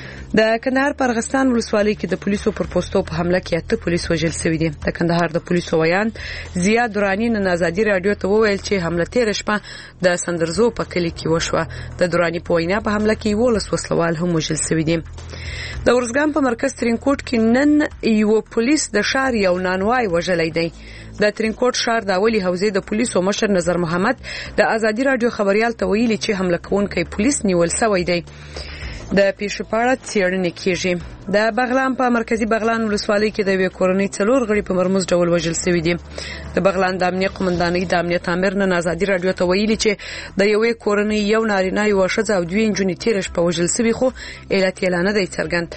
Speaker 2: د کندهار په ارغستان ولسوالۍ کې د پولیسو پر پوسټو په حمله کې اته پولیس وژل شوي دي. د کندهار د پولیسو ویان زیاد درانی نن ازادي رادیو ته وویل چې حمله تیر شپه د سندرزو په کلی کې وشوه. د درانی په وینا په حمله کې یولس وسلوال هم وژل شوي دي. د ورزګان په مرکز ترینکوټ کې نن یو پولیس د ښار یو نانوای وژلی دی. د ترینکوټ ښار د اولی حوزې د پولیسو مشر نظر محمد د ازادي رادیو خبريال ته ویلي چې حمله کوونکی پولیس نیول شوی دی. د پیښې په اړه څېړنې کیږي. د بغلان په مرکزی بغلان ولسوالۍ کې د یوې کورنۍ څلور غړي په مرموز ډول وژل شوي دي. د بغلان د امنیت قومندانۍ د امنیت امر نن ازادي رادیو ته ویلي چې د یوې کورنۍ یو نارینه یو ښځه او دوه نجونې تیر شپه وژل شوي خو علت یې لا نه دی څرګند.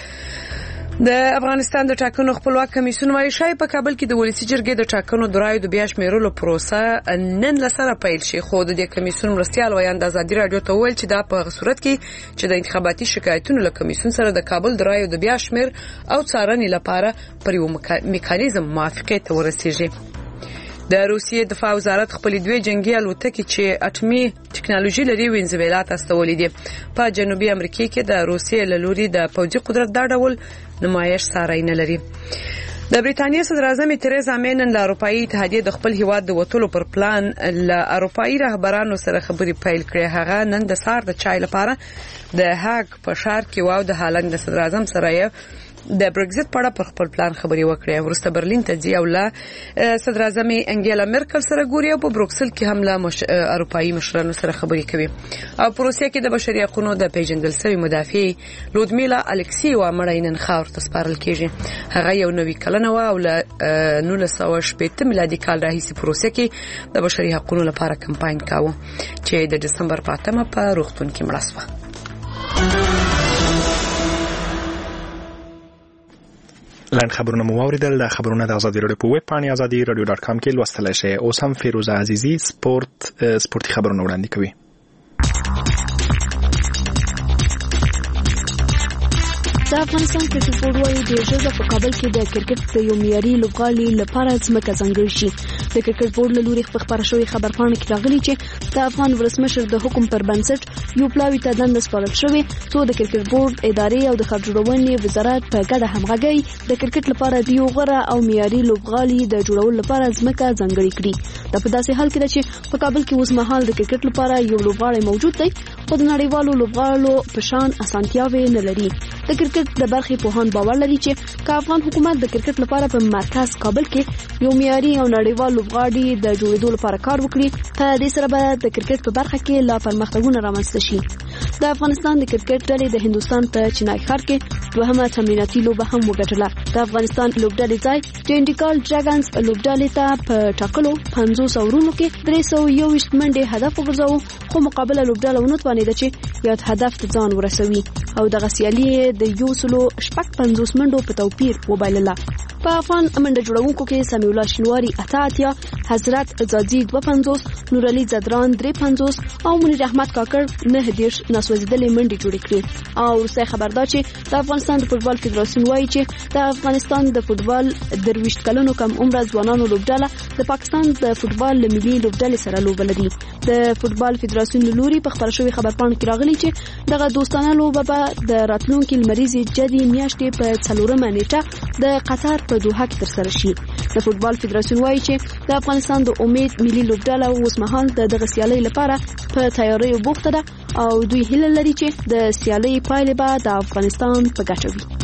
Speaker 2: د افغانستان د ټاکنو خپلواک کمیسیون وايي شای په کابل کې د ولسی جرګې د ټاکنو د رایو د بیا شمیرلو پروسه نن لسره پیل شي. خو د دې کمیسیون مرستیال ویان د ازادي رادیو ته ویل چې دا په صورت کې چې د انتخاباتي شکایتونو له کمیسیون سره د کابل د رایو د بیا شمیر او څارنې لپاره پر یو میکانیزم موافقه ته ورسیږي. د روسیې دفاع وزارت خپل دوه جنگي الوتکې چې اټومي ټکنالوژي لري وینزویلا ته استولې دي. په جنوبي امریکا کې د روسیې له لوري د پوځي قدرت دا ډول نمایش ساری نه لري. د بریټانیا صدر اعظم تریزا مې نن د اروپאי اتحادیه د خپل هیواد د وټولو پر پلان له اروپאי رهبرانو سره خبرې پیل کړې. هغه نن د سار د چای لپاره د هاګ په ښار کې واو د هالند صدر اعظم سره د برگزیت په اړه پر خپل پلان خبرې وکړې. ورسته برلین ته ځي او له صدر اعظم انګیلا مرکل سره ګوري او په بروکسل کې هم له مش... اروپאי مشرانو سره خبرې کوي. او په روسیه کې د بشري حقوقو د پیژندل شوی مدافع لودمیلا الکسیوا مړینن خاور ته سپارل کیږي. هغه یو نوې کلنه و او له نولس سوه شپږ میلادي کال راهیسې په روسیه کې د بشري حقوقو لپاره کمپاین کاوه چې د دسمبر په اتمه په روغتون کې مړه شوه.
Speaker 1: لاند خبرونه مو واوریدل. د خبرونه د ازادي رادیو په ویب پاڼه ازادي رادیو ډاټ کام کې لوستلای شئ. اوس هم فیروزه عزیزی سپورت سپورتي خبرونه وړاندې کوي.
Speaker 20: د افغانستان کرکټ بورډ وايي د ژوند په کابل کې د کرکټ د یو معیاري لوبغالي لپاره ځمکه ځانګړې شي. د کرکټ بورډ له لوري خبر شوی خبرپاڼه کې راغلي چې د افغان ولسمشر د حکم پر بنسټ یو پلاوی ته دنده سپارل شوې څو د کرکټ بورډ ادارې او د ښار جوړونې وزارت په ګډه همغږي د کرکټ لپاره د یو غوره او معیاري لوبغالي د جوړولو لپاره ځمکه ځانګړې کړي. دا په داسې حال کې ده چې په کابل کې اوس مهال د کرکټ لپاره یو لوبغالی موجود دی خو د نړیوالو لوبغاړو په شان اسانتیاوې نه لري. د کرکټ د برخې پوهان باور لري چې که افغان حکومت د کرکټ لپاره په مرکز کابل کې یو معیاري او نړیوال لوبغاړي د جوړېدو لپاره کار وکړي په دې سره به د کرکټ په برخه کې لا پرمختګونه رامنځته شي. د افغانستان د کرکټ ډلې د هندستان په چنای ښار کې دوهمه تمریناتي لوبه هم وګټله. د افغانستان لوبډلې ځای ټینډیکال ډراګنز لوبډلې ته په ټاکلو پنځوس اورونو کې درې سوه یوویشت منډې هدف وګرځاوه خو مقابله لوبډله ونه توانېده چې یاد هدف ته ځان ورسوي او دغه سیالي د یو سلو شپږ پنځوس منډو په توپیر وبایلله. په افغان منډه جوړونکو کې سمیع الله شینواری اته اتیا، حضرت زادزی دوه پنځوس، نور علي زدران درې پنځوس او منیر احمد کاکړ نه دېرش ناسوځېدلې منډې جوړې کړې. او وروستی خبر دا چې د افغانستان د فوټبال فدراسیون وایي چې د افغانستان د فوټبال درویشت کلونو کم عمره ځوانانو لوبډله د پاکستان د فوټبال له ملي لوبډلې سره لوبه لري. د فوټبال فدراسیون له لوري په خبره شوې خبرپاڼه کې راغلي چې دغه دوستانه لوبه به د راتلونکي لمریزې جدي میاشتې په څلورمه نیټه د قطر په دوحه کې ترسره شي. د فوټبال فدراسیون وایي چې د افغانستان د امید ملي لوبډله اوس مهال د دغه سیالۍ لپاره په تیاریو بوخته ده او دوی هیله لري چې د سیالۍ پایلې به د افغانستان په ګټه وي.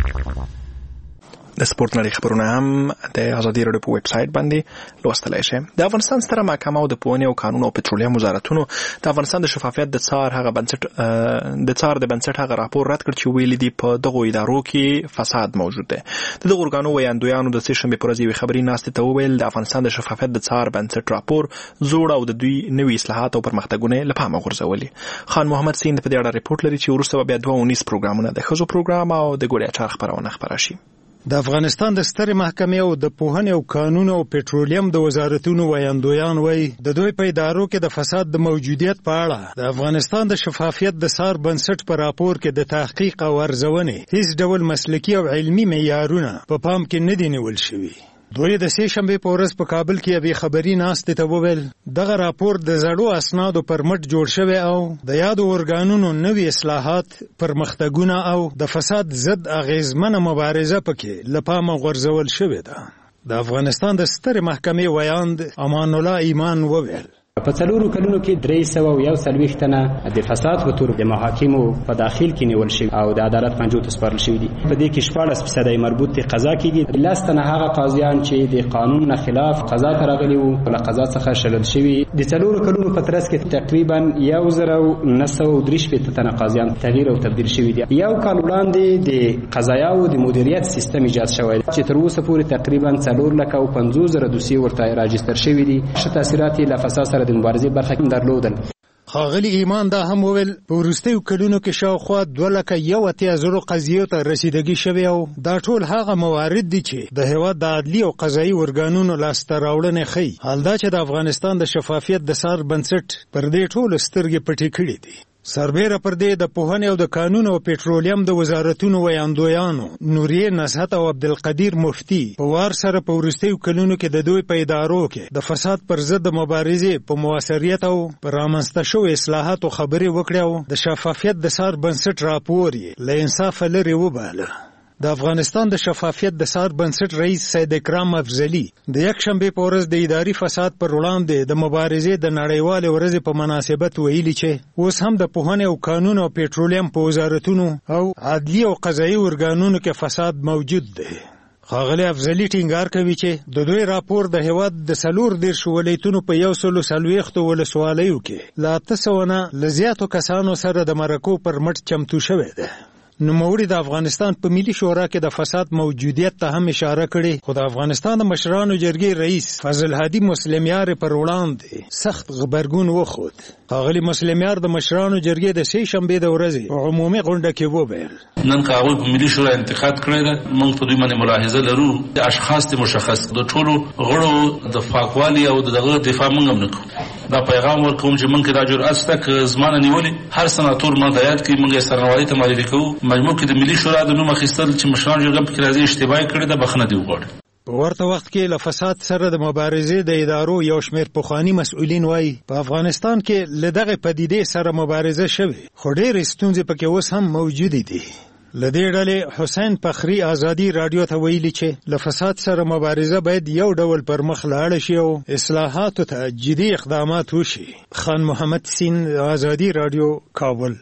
Speaker 1: د سپورت نړۍ خبرونه هم د ازادي راډیو په ویب سټ باندې لوستلای شئ. د افغانستان ستره محکمه او د پوهنې او قانون او پټرولیم وزارتونو د افغانستان د شفافیت د څار هغه بنسټ د څار د بنسټ هغه راپور رد کړ چې ویلي دی په دغه ادارو کې فساد موجود دی. د دغه ارګانو ویاندویانو د سې شنبې پر ورځ یوې خبري ناستې ته وویل د افغانستان د شفافیت د څار بنسټ راپور زوړ او د دوی نوي اصلاحات او پرمختګونه له پامه غورځولي. خان محمد سیند په دې اړه ریپورت لري چې وروسته بیا دوه ونیس پروګرامونه د ښځو پروګرام او د ګوړې اچار خبرونه خبره شي.
Speaker 21: د افغانستان د سترې محکمې او د پوهنې او قانون او پټرولیم د وزارتونو ویاندویان وایي د دوی په ادارو کې د فساد د موجودیت په اړه د افغانستان د شفافیت د څار بنسټ په راپور کې د تحقیق او ارزونې هیڅ ډول مسلکي او علمي معیارونه په پام کې نه دي نیول شوي. دوی د سې شنبې په ورځ په کابل کې یوې خبري ناستې ته وویل دغه راپور د زړو اسنادو پر مټ جوړ شوی او د یادو ارګانونو نوي اصلاحات، پرمختګونه او د فساد ضد اغیزمنه مبارزه پکې له پامه غورځول شوې ده. د افغانستان د سترې محکمې ویاند امان الله ایمان وویل
Speaker 22: په څلورو کلونو کې درې سوه او یو څلوېښت تنه د فساد په تور د محاکمو په داخل کې نیول شوي او د عدالت پنجو ته سپارل شوي دي. په دې کې شپاړس فیصده مربوط دي قضا کېږي. لس تنه هغه قاضیان چې د قانون نه خلاف قضا ته راغلي وو له قضا څخه شړل شوي. د څلورو کلونو په ترڅ کې تقریبا یو زر او نهه سوه او درې شپېته تنه قاضیان تغییر او تبدیل شوي دي. یو کال وړاندې د قضایاو د مدیریت سیستم ایجاد شوی چې تر اوسه پورې تقریبا څلور لکه او پنځوس زره دوسیې ورته راجستر شوي دي. ښه تاثیرات یې له فساد سره د مبارزې برخه کې درلودل.
Speaker 21: ښاغلي ایمان دا هم وویل په وروستیو کلونو کې شاوخوا دوه لکه یو اتیا زرو قضیو ته رسیدګي شوې او دا ټول هغه موارد دي چې د هېواد د عدلي او قضایي ارګانونو لاسته راوړنې ښیي. حال دا چې د افغانستان د شفافیت د څار بنسټ پر دې ټولو سترګې پټې کړې دي. سربیره پر دې د پوهنې او د قانون او پټرولیم د وزارتونو ویاندویانو نوریه نصحت او عبدالقدیر مفتی په وار سره په وروستیو کلونو کې د دوی په ادارو کې د فساد پر ضد د مبارزې په موثریت او پر رامنځته شوو اصلاحاتو خبرې وکړې او د شفافیت د څار بنسټ راپور یې له انصافه لرې وباله. د افغانستان د شفافیت د څار بنسټ رئیس سید اکرام افضلي د یک شنبې په ورځ د اداري فساد پر وړاندې د مبارزې د نړیوالې ورځې په مناسبت ویلي چې اوس هم د پوهنې او قانون او پټرولیم په وزارتونو او عدلي او قضایي ارګانونو کې فساد موجود دی. ښاغلی افضلي ټینګار کوي چې د دوی راپور د هېواد د څلور دېرشو ولایتونو په یو سلو څلوېښتو ولسوالیو کې له اته سوه نه له زیاتو کسانو سره د مرکو پر مټ چمتو شوی دی. نوموړي د افغانستان په ملي شورا کې د فساد موجودیت ته هم اشاره کړې خو د افغانستان د مشرانو جرګې رئیس فضل هادي مسلمیار پر وړاندې سخت غبرګون وښود. ښاغلي مسلمیار د مشرانو جرګې د سې شنبې د ورځې په عمومي غونډه کې وویل
Speaker 12: نن که هغوی په ملي شورا انتخاب کړی ده موږ په دوی باندې ملاحظه لرو. د اشخاص د مشخص د ټولو غړو د پاکوالي او دغه دفاع موږ هم نه کوو. دا پیغام ورکوم چې موږ کې دا جرأت شته که زما نه نیولې هر سناتور ما د یاد کړي موږ یې سرنوالۍ ته معرفي کوو. مجموع کې د ملي شورا د نوم اخیستل چې مشرانو جرګه پکې راځي اشتباه کړې ده بخښنه دې وغواړي.
Speaker 21: په ورته وخت کې له فساد سره د مبارزې د ادارو یو شمېر پخواني مسؤلین وایي په افغانستان کې له دغه پدیدې سره مبارزه شوې خو ډېرې ستونزې پکې اوس هم موجودې دي. له دې ډلې حسین فخري ازادي رادیو ته ویلي چې له فساد سره مبارزه باید یو ډول پر مخ لاړه شي او اصلاحاتو ته جدي اقدامات وشي. خان محمد سین ازادي رادیو کابل.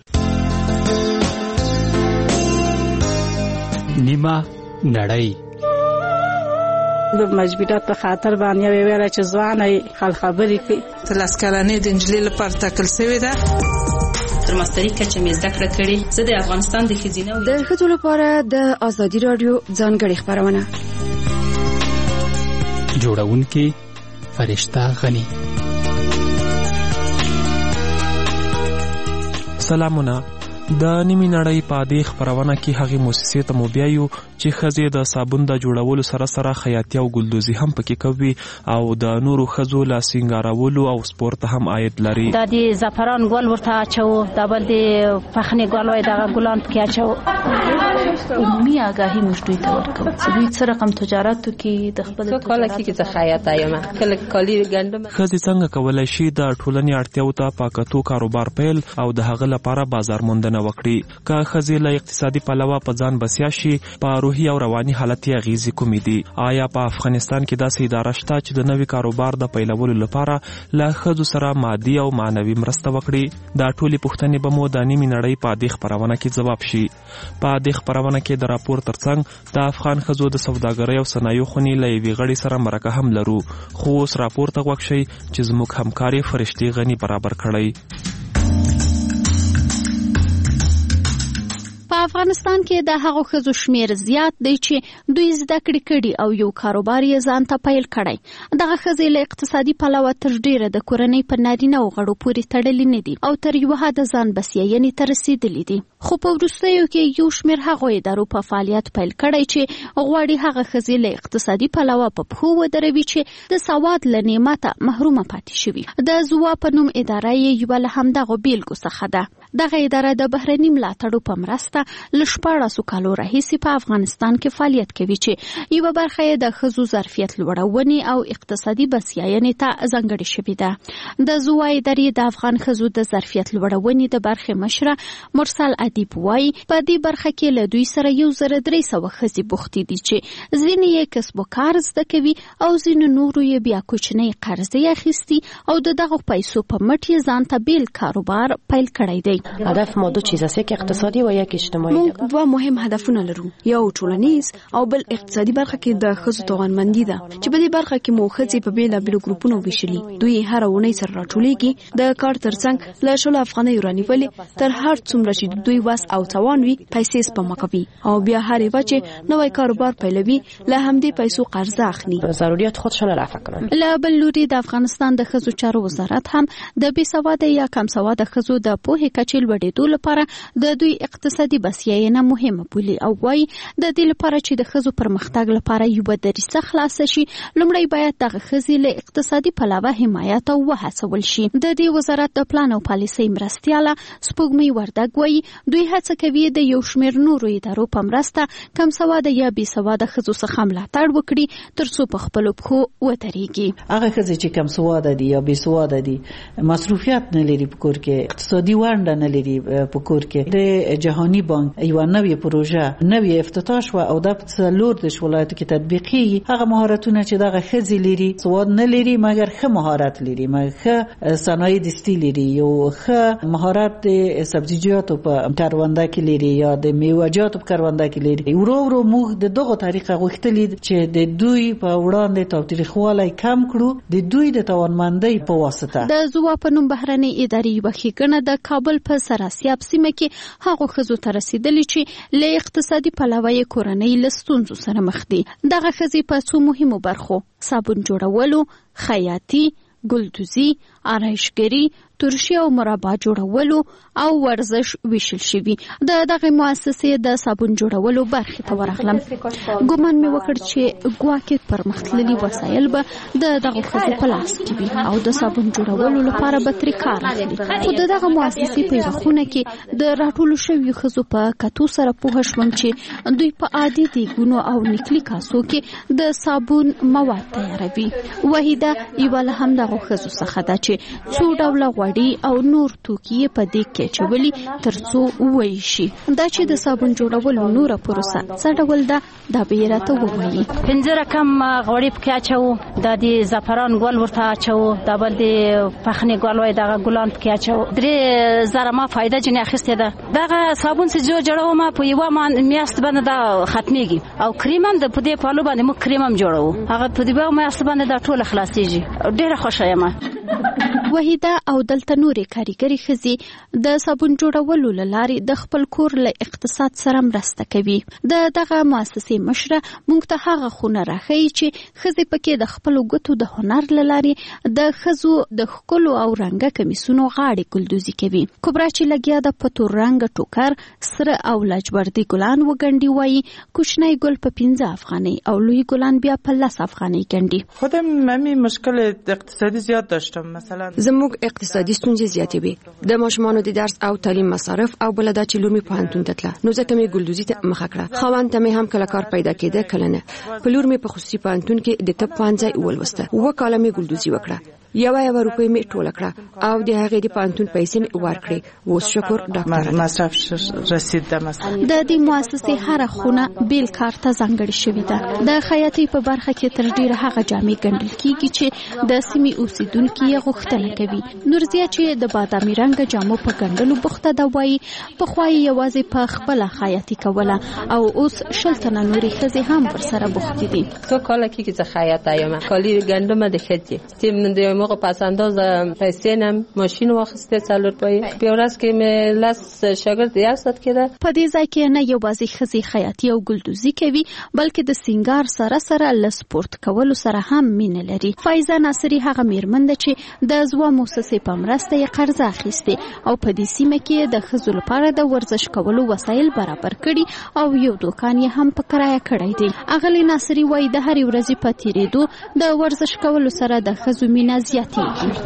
Speaker 18: نیمه نړۍ
Speaker 23: د مجبورات په خاطر باندې ویل چې ځواني خل خبرې کوي.
Speaker 24: تلاس کلنې د انجلۍ لپاره ټاکل شوې ده.
Speaker 25: تر ماستري کچه مې زده کړه کړې. زه د افغانستان د ښځینه
Speaker 20: د ښځو لپاره د ازادي رادیو ځانګړې خبرونه
Speaker 18: جوړونکې فرشته غني.
Speaker 26: سلامونه. د نیمې نړۍ په دې خبرونه کې هغه موسسې ته مو بیایو
Speaker 3: چې ښځې د صابون د جوړولو سره سره خیاطي او ګلدوزي هم پکې کوي او د نورو ښځو لا سینګارولو او سپورت ته هم عاید لري.
Speaker 4: دا د زعفران ګل ورته اچو، دا بل د پخنې ګل وای دغه ګلان پکې اچو.
Speaker 5: عمومي آگاهي موږ دوی ته ورکوو چې دوی څه رقم تجارت کوي د خپل
Speaker 8: کله کې چې خیاطه یم کله کالي ګندم.
Speaker 3: ښځې څنګه کولای شي د ټولنې اړتیاو ته پاکتو کاروبار پیل او د هغه لپاره بازار موندنه وکړي؟ که ښځې له اقتصادي پلوه په ځان بسیا شي، په روحي او رواني حالت یې اغیزې کومې دي؟ آیا په افغانستان کې داسې اداره شته چې د نوي کاروبار د پیلولو لپاره له ښځو سره مادي او معنوي مرسته وکړي؟ دا ټولې پوښتنې به مو د نیمې نړۍ په دې خپرونه کې ځواب شي. په دې خپرونه کې د راپور ترڅنګ د افغان ښځو د سوداګرۍ او صنایعو خونې له یوې غړي سره مرکه هم لرو. خو اوس راپور ته غوږ شئ چې زموږ همکاري فرشتي غني برابر کړی.
Speaker 9: په افغانستان کې د هغو ښځو شمیر زیات دی چې دوی زده کړې کړي او یو کاروبار یې ځان ته پیل کړی. دغه ښځې له اقتصادي پلوه تر ډیره د کورنۍ په نارینه او غړو پورې تړلې نه دي او تر یو حده ځان بسیاینې ته رسېدلي دي. خو په وروستیو کې یو شمیر هغو ادارو په فعالیت پیل کړی چې غواړي هغه ښځې له اقتصادي پلوه په پښو ودروي چې د سواد له نعمته محرومه پاتې شوي. د زوا په نوم اداره یې یوه له همدغو بیلګو څخه ده. دغه اداره د بهرني ملاتړو په مرسته له شپاړسو کالو راهیسې په افغانستان کې فعالیت کوي چې یوه برخه یې د ښځو ظرفیت لوړونې او اقتصادي بسیاینې ته ځانګړې شوې ده. د زوا ادارې د افغان ښځو د ظرفیت لوړونې د برخې مشره مرسل ادیب وایي په دې برخه کې له دوی سره یو زر درې سوه ښځې بوختې دي چې ځینې یې کسب و کار زده کوي او ځینې نورو یې بیا کوچنۍ قرضې اخیستي او د دغو پیسو په مټ یې ځان ته بیل کاروبار پیل کړی دی.
Speaker 8: هدف ما دو چیز است، یک اقتصادي و یک اجتماعي.
Speaker 20: موږ دوه مهم هدفونه لرو، یو ټولنیز او بل اقتصادي. برخه کې د ښځو توانمندي ده چې په دې برخه کې مو ښځې په بیلابیلو ګروپونو ویشلي. دوی هر اونۍ سره راټولیږي، د کار ترڅنګ له شلو افغانیو رانیولې تر هر څومره چې دوی وس او توان وي پیسې سپما کوي او بیا هر یوه چې نوی کاروبار پیلوي له همدې پیسو قرضه اخلي
Speaker 8: ضرورت خودشان رفع کنن.
Speaker 9: له بل لوري د افغانستان د ښځو چارو وزارت هم د بې سواده یا کم سواده ښځو د پوهې کچې لوړېدو لپاره د دوی اقتصادي بسیاینه مهمه بولي او وایي د دې لپاره چې د ښځو پرمختګ لپاره یوه دریڅه خلاصه شي، لومړی باید دغه ښځې له اقتصادي پلوه حمایت او وهڅول شي. د دې وزارت د پلان او پالیسۍ مرستیاله سپوږمۍ وردګ وایي دوی هڅه کوي د یو شمېر نورو ادارو په مرسته کم سواده یا بې سواده ښځو څخه ملاتړ وکړي تر څو په خپلو پښو ودرېږي.
Speaker 26: هغه ښځې چې کم سواده دي یا بې سواده دي، مصروفیت نه لري په کور کې، اقتصادي ونډه نه لري په کور کې، د جهاني بانک یو نوې پروژه نوې افتتاح شو او د څلور د ولایتو کې تطبیقي. هغه مهارتونه چې دغه ښځې لري، سواد نه لري مګر ښه مهارت لري، مګر ښه صنایع دستي لري، یو ښه مهارت د سبزیجاتو په کرونده کې لري یا د میوه‌جاتو په کرونده کې لري. ورو ورو موږ د دغه طریقه غوښتلې چې د دوی په وړاندې تاوتریخوالی کم کړو د دوی د توانمندۍ په واسطه.
Speaker 9: د زوا په نوم بهرنۍ ادارې یوه ښېګڼه د کابل په سراسیاب سیمه کې هغو ښځو ته رسېدلې چې له اقتصادي پلوه یې کورنۍ له ستونزو سره مخ دي. دغه ښځې په څو مهمو برخو صابون جوړولو، خیاطي، ګلدوزي، آرایشګري، ترشي او مربا جوړولو او ورزش ویشل شوي. د دغه مؤسسې د صابون جوړولو برخې ته ورغلم. ګومان مې وکړ چې ګواکې پرمختللي وسایل به د دغه ښځو په لاس کې وي او د صابون جوړولو لپاره به ترې کار اخلي. خو د دغه مؤسسې په یوه خونه کې د راټولو شویو ښځو په کتو سره پوه شوم چې دوی په عادي دیګونو او نکلي کاسو کې د صابون مواد تیاروي. وحیده یوه له همدغو ښځو څخه ده چې څو ډوله غوړي او نور توکي په دې کې اچولي تر څو وویشي. دا چې د صابون جوړولو نوره پروسه څه ډول ده دا به یې راته ووایي.
Speaker 4: پنځه رقم غوړي پکې اچوو، دا د زعفران ګل ورته اچوو، دا بل د پخنې ګل وای دغه ګلان پکې اچوو. درې زره ما فایده جنې اخیستې ده. دغه صابون چې جوړوم په یوه میاشت باندې دا ختمیږي او کریم هم د په دې پالو باندې موږ کریم هم جوړوو. هغه په دې میاشت باندې دا ټوله خلاصېږي. ډېره خوښه یم.
Speaker 9: وحیده او دلته نورې کاریګرې ښځې د صابون جوړولو له لارې د خپل کور له اقتصاد سره مرسته کوي. د دغه مؤسسې مشره موږ ته هغه خونه راښیي چې ښځې پکې د خپلو ګوتو د هنر له لارې د ښځو د ښکلو او رنګه کمیسونو غاړې ګلدوزي کوي. کبرا چې لګیا د په تور رنګه ټوکر سره او لاجوردي ګلان وګنډي وایي کوچنی ګل په پنځه افغانۍ او لوی ګلان بیا په لس افغانۍ ګنډي.
Speaker 6: خودم ممی مشکل اقتصادی زیاد داشتم. مثلا
Speaker 7: زموږ اقتصادي ستونزې زیاتې وي، د ماشومانو د درس او تعلیم مصارف او بل دا چې لور مې پوهنتون ته تله، نو ځکه مې ګلدوزي ته مخه کړه. خاوند ته مې هم کله کار پیدا کېده کله نه. په لور مې په خصوصي پوهنتون کې د طب پوهنځی ولوسته، اووه کاله مې ګلدوزي وکړه. یوه یوه روپۍ مې ټوله کړه او د هغې د پوهنتون پیسې مې ورکړې. اوس شکر ډاکټره
Speaker 6: مصرف رسید ده. مثلا
Speaker 9: د دې مؤسسې هره خونه بیل کار ته ځانګړې شوې ده. د خیاطۍ په برخه کې تر ډیره هغه جامې ګنډل کیږي چې د سیمې اوسیدونکي یې غوښتنه کوي. نورزیه چې د بادامي رنګه جامو په ګنډلو بوخته ده وایي پخوا یې یوازې په خپله خیاطي کوله او اوس شل تنه نورې ښځې هم ورسره بوختې دي.
Speaker 8: څو کاله کېږي چې خیاطه یم، کالي ګنډم د ښځې چې د موقع پس انداز پیسې نم ماشین واخیسته څلور پای په ورځ کې مې لاس شاګرد یې اسد کړه.
Speaker 9: په دې ځای کې نه یوازې ښځې خیاطي او ګلدوزي کوي بلکې د سینګار سره سره له سپورت کولو سره هم مینه لري. فایزه ناصري هغه میرمن ده چې د زوا مؤسسې په مرسته یې قرض اخیسته او په دې سیمه کې د ښځو لپاره د ورزش کولو وسایل برابر کړي او یو دوکان یې هم په کرایه کړی دی. اغلی ناصري وایي د هرې ورځې په تیریدو د ورزش کولو سره د ښځو مینه زیاتېږي.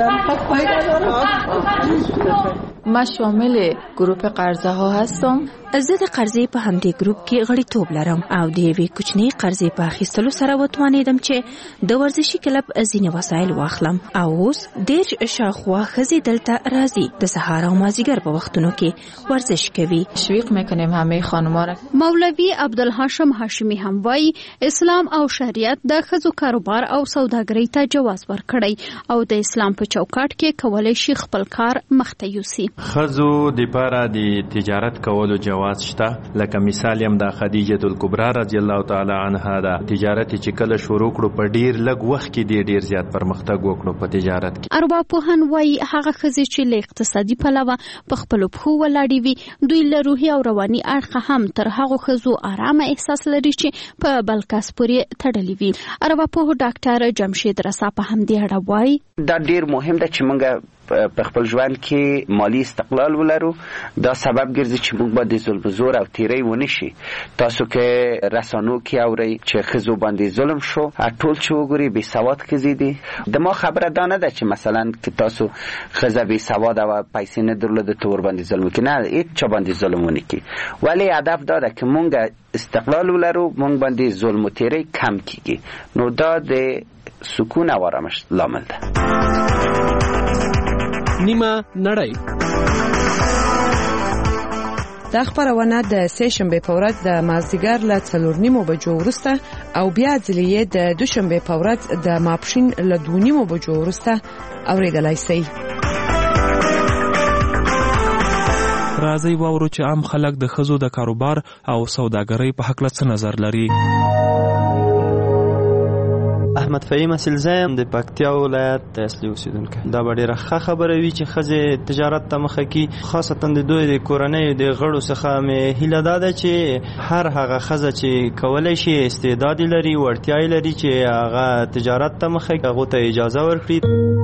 Speaker 5: ما شامل گروپ قرضه ها هستم.
Speaker 10: زه د قرضې په همدې ګروپ کې غړیتوب لرم او د یوې کوچنۍ قرضې په اخیستلو سره وتوانېدم چې د ورزشي کلب ځینې وسایل واخلم او اوس ډېر شاوخوا ښځې دلته راځي د سهار او مازدیګر په وختونو کې ورزش کوي.
Speaker 5: تشویق میکنیم همه خانم‌ها را.
Speaker 9: مولوی عبدالهاشم هاشمی هم وایي اسلام او شریعت د ښځو کاروبار او سوداګرۍ ته جواز ورکړی او د اسلام په چوکاټ کې کولی شي خپل کار مخته یوسي.
Speaker 11: ښځو دپاره د تجارت کولو جواز شته. لکه مثال یم د خدیجه الکبرا رضی الله تعالی عنها دا تجارت چې کله شروع کړو په ډیر لږ وخت کې دی ډیر زیات پرمختګ وکړو په تجارت کې.
Speaker 9: ارواپوهان وایي هغه ښځې چې له اقتصادي پلوه په خپلو پښو ولاړې وي دوی له روحي او رواني اړخه هم تر هغو ښځو ارامه احساس لري چې په بل کس پورې تړلې وي. ارواپوه ډاکټر جمشید رسا په همدې اړه وایي
Speaker 13: دا ډیر مهم ده چې موږ په خپل ژوند کې مالی استقلال ولرو. دا سبب ګرځي چې موږ باندې ظلم زور او تیری ونه شي. تاسو کې رسانو کې اورئ چې ښځو باندې ظلم شو، ټول چې وګوري بې سواد ښځې دي. د ما خبره دا نه ده چې مثلا که تاسو ښځه بې سواد او پیسې نه درلوده تو ور باندې ظلم وکړي، نه، هېڅ چا باندې ظلم ونه کړي. ولی هدف دا ده که موږ استقلال ولرو، موږ باندې ظلم و تیری کم کیږي. نو دا د سکون او آرامش لامل ده.
Speaker 14: نیمه نړۍ.
Speaker 2: دا خبرونه د سه شنبه په ورځ د مازدیګر له څلور نیمو بجو وروسته او بیا ځلې د دوشنبه په ورځ د ماپښین له دوه نیمو بجو وروسته اوریدلای شئ.
Speaker 3: راځي واورو چې عام خلک د ښځو د کاروبار او سوداګرۍ په حق څه نظر لري.
Speaker 27: احمد فهیم اصلزایم د پکتیا ولایت د اصلي اوسیدونکی. دا به ډېره ښه خبره وي چې ښځې تجارت ته مخه کړي. خاصتا د دوی د کورنۍ د غړو څخه مې هیله دا ده چې هر هغه ښځه چې کولی شي استعداد لري وړتیا لري چې هغه تجارت ته مخه کړي هغو ته اجازه ورکړي.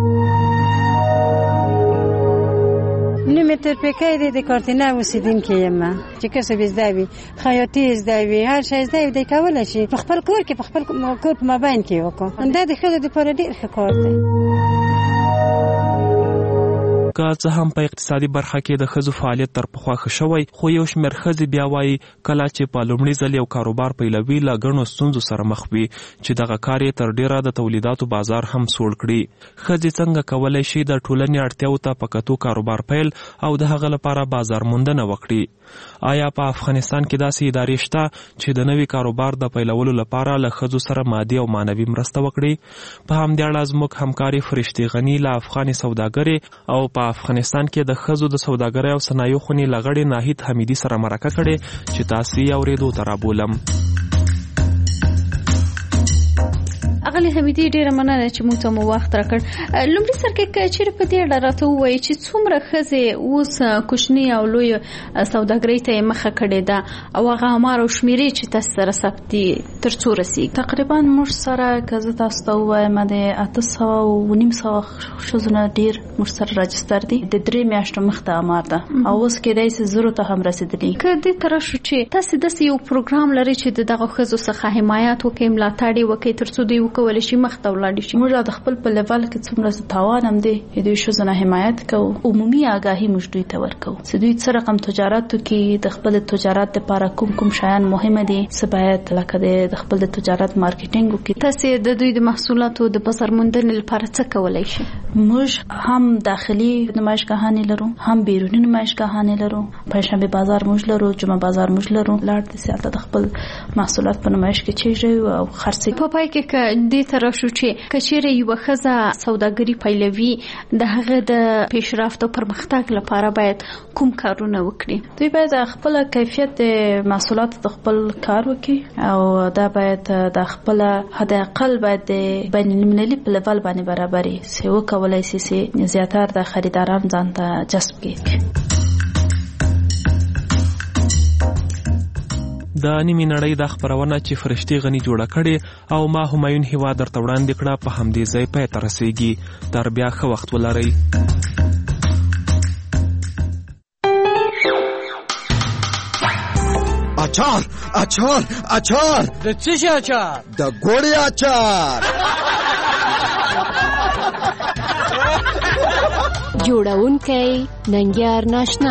Speaker 28: نومې ترپیکۍ دی د کارتینه اوسیدونکې یم چې کسب زده وي، خیاطي زده وي، هر شی زده وي دی کولی شي په خپل کور کې په خپل کور په مابین کې وکړو. دا د ښځو دپاره ډېر ښه کار دی.
Speaker 3: که څه هم په اقتصادي برخه کې د ښځو فعالیت تر پخوا ښه شوی، خو یو شمېر ښځې بیا وایي کله چې په لومړي ځل یو کاروبار پیلوي له ګڼو ستونزو سره مخ وي چې دغه کار یې تر ډېره د تولیداتو بازار هم سوړ کړي. ښځې څنګه کولی شي د ټولنې اړتیاو ته په کتو کاروبار پیل او د هغه لپاره بازار موندنه وکړي؟ آیا په افغانستان کې داسې ادارې شته چې د نوي کاروبار د پیلولو لپاره له ښځو سره مادي او معنوي مرسته وکړي؟ په همدې اړه زموږ همکارې فرشتې غني له افغاني سوداګرې او په افغانستان کې د ښځو د سوداګرۍ او صنایعو خونې له غړې ناهید حمیدي سره مرکه کړې چې تاسو یې اورېدو ته رابولم.
Speaker 9: اغلی حمیدي ډیره مننه چې موږ ته مو وخت راکړ. لومړي سر کې چې په دې اړه راته ووایي چې څومره ښځې اوس کوچني او لوی سوداګرۍ ته مخه کړې ده او هغه امر او شمیرې چې تاسو سره ثبت دي تر څو رسیږي؟
Speaker 5: تقریبا موږ سره که زه تاسو ته ووایم د اته سوه او نیم سوه ښځونه ډېر موږ سره راجستر دي. د درې میاشتو مخته امر ده او اوس کېدای شي زرو ته هم رسېدلي.
Speaker 9: که دې ته راشو چې تاسو داسې یو پروګرام لرئ چې د دغه ښځو څخه حمایت وکړئ، ملاتړ یې وکړئ تر څو دوی وکولی شي مخته ولاړ شي.
Speaker 5: موږ د خپل په لیول کې څومره توان هم دی دوی ښځو نه حمایت کوو. عمومي آګاهي موږ دوی ته ورکوو چې دوی څه رقم تجارت وکړي، د خپل تجارت لپاره کوم کوم شیان مهمه دي، څه باید لکه د خپل د تجارت مارکیټینګ وکړي.
Speaker 9: تاسو د دوی د محصولاتو د بازار موندنې لپاره څه کولی شي؟
Speaker 5: موږ هم داخلي نمایشګاهانې لرو، هم بیروني نمایشګاهانې لرو. پنجشنبه بازار موږ لرو، جمعه بازار موږ لرو. لاړ د سیاته د خپل محصولات په نمایش کې چیږي او خرڅي.
Speaker 9: په پای کې که دې ته راشو چې که چیرې یوه ښځه سوداګري پیلوي، د هغه د پیشرفت او پرمختګ لپاره باید کوم کارونه وکړي؟
Speaker 5: دوی باید خپل کیفیت د محصولاتو د خپل کار وکړي او دا باید د خپل حد اقل باید د بین المللي په لیول باندې برابري سي وکولای شي چې زیاتره د خریداران ځان ته جذب کړي.
Speaker 3: د نیمې نړۍ د خبرونه چې فرشتي غني جوړه کړي او ما همایون هیواد درته وړاندې کړه په همدې ځای پای ته رسیږي. تر بیا ښه وخت ولرئ.
Speaker 1: اچار اچار اچار
Speaker 21: د څه شي اچار؟
Speaker 1: د ګوړې اچار.
Speaker 7: جوړونکی ننګیار ناشنا.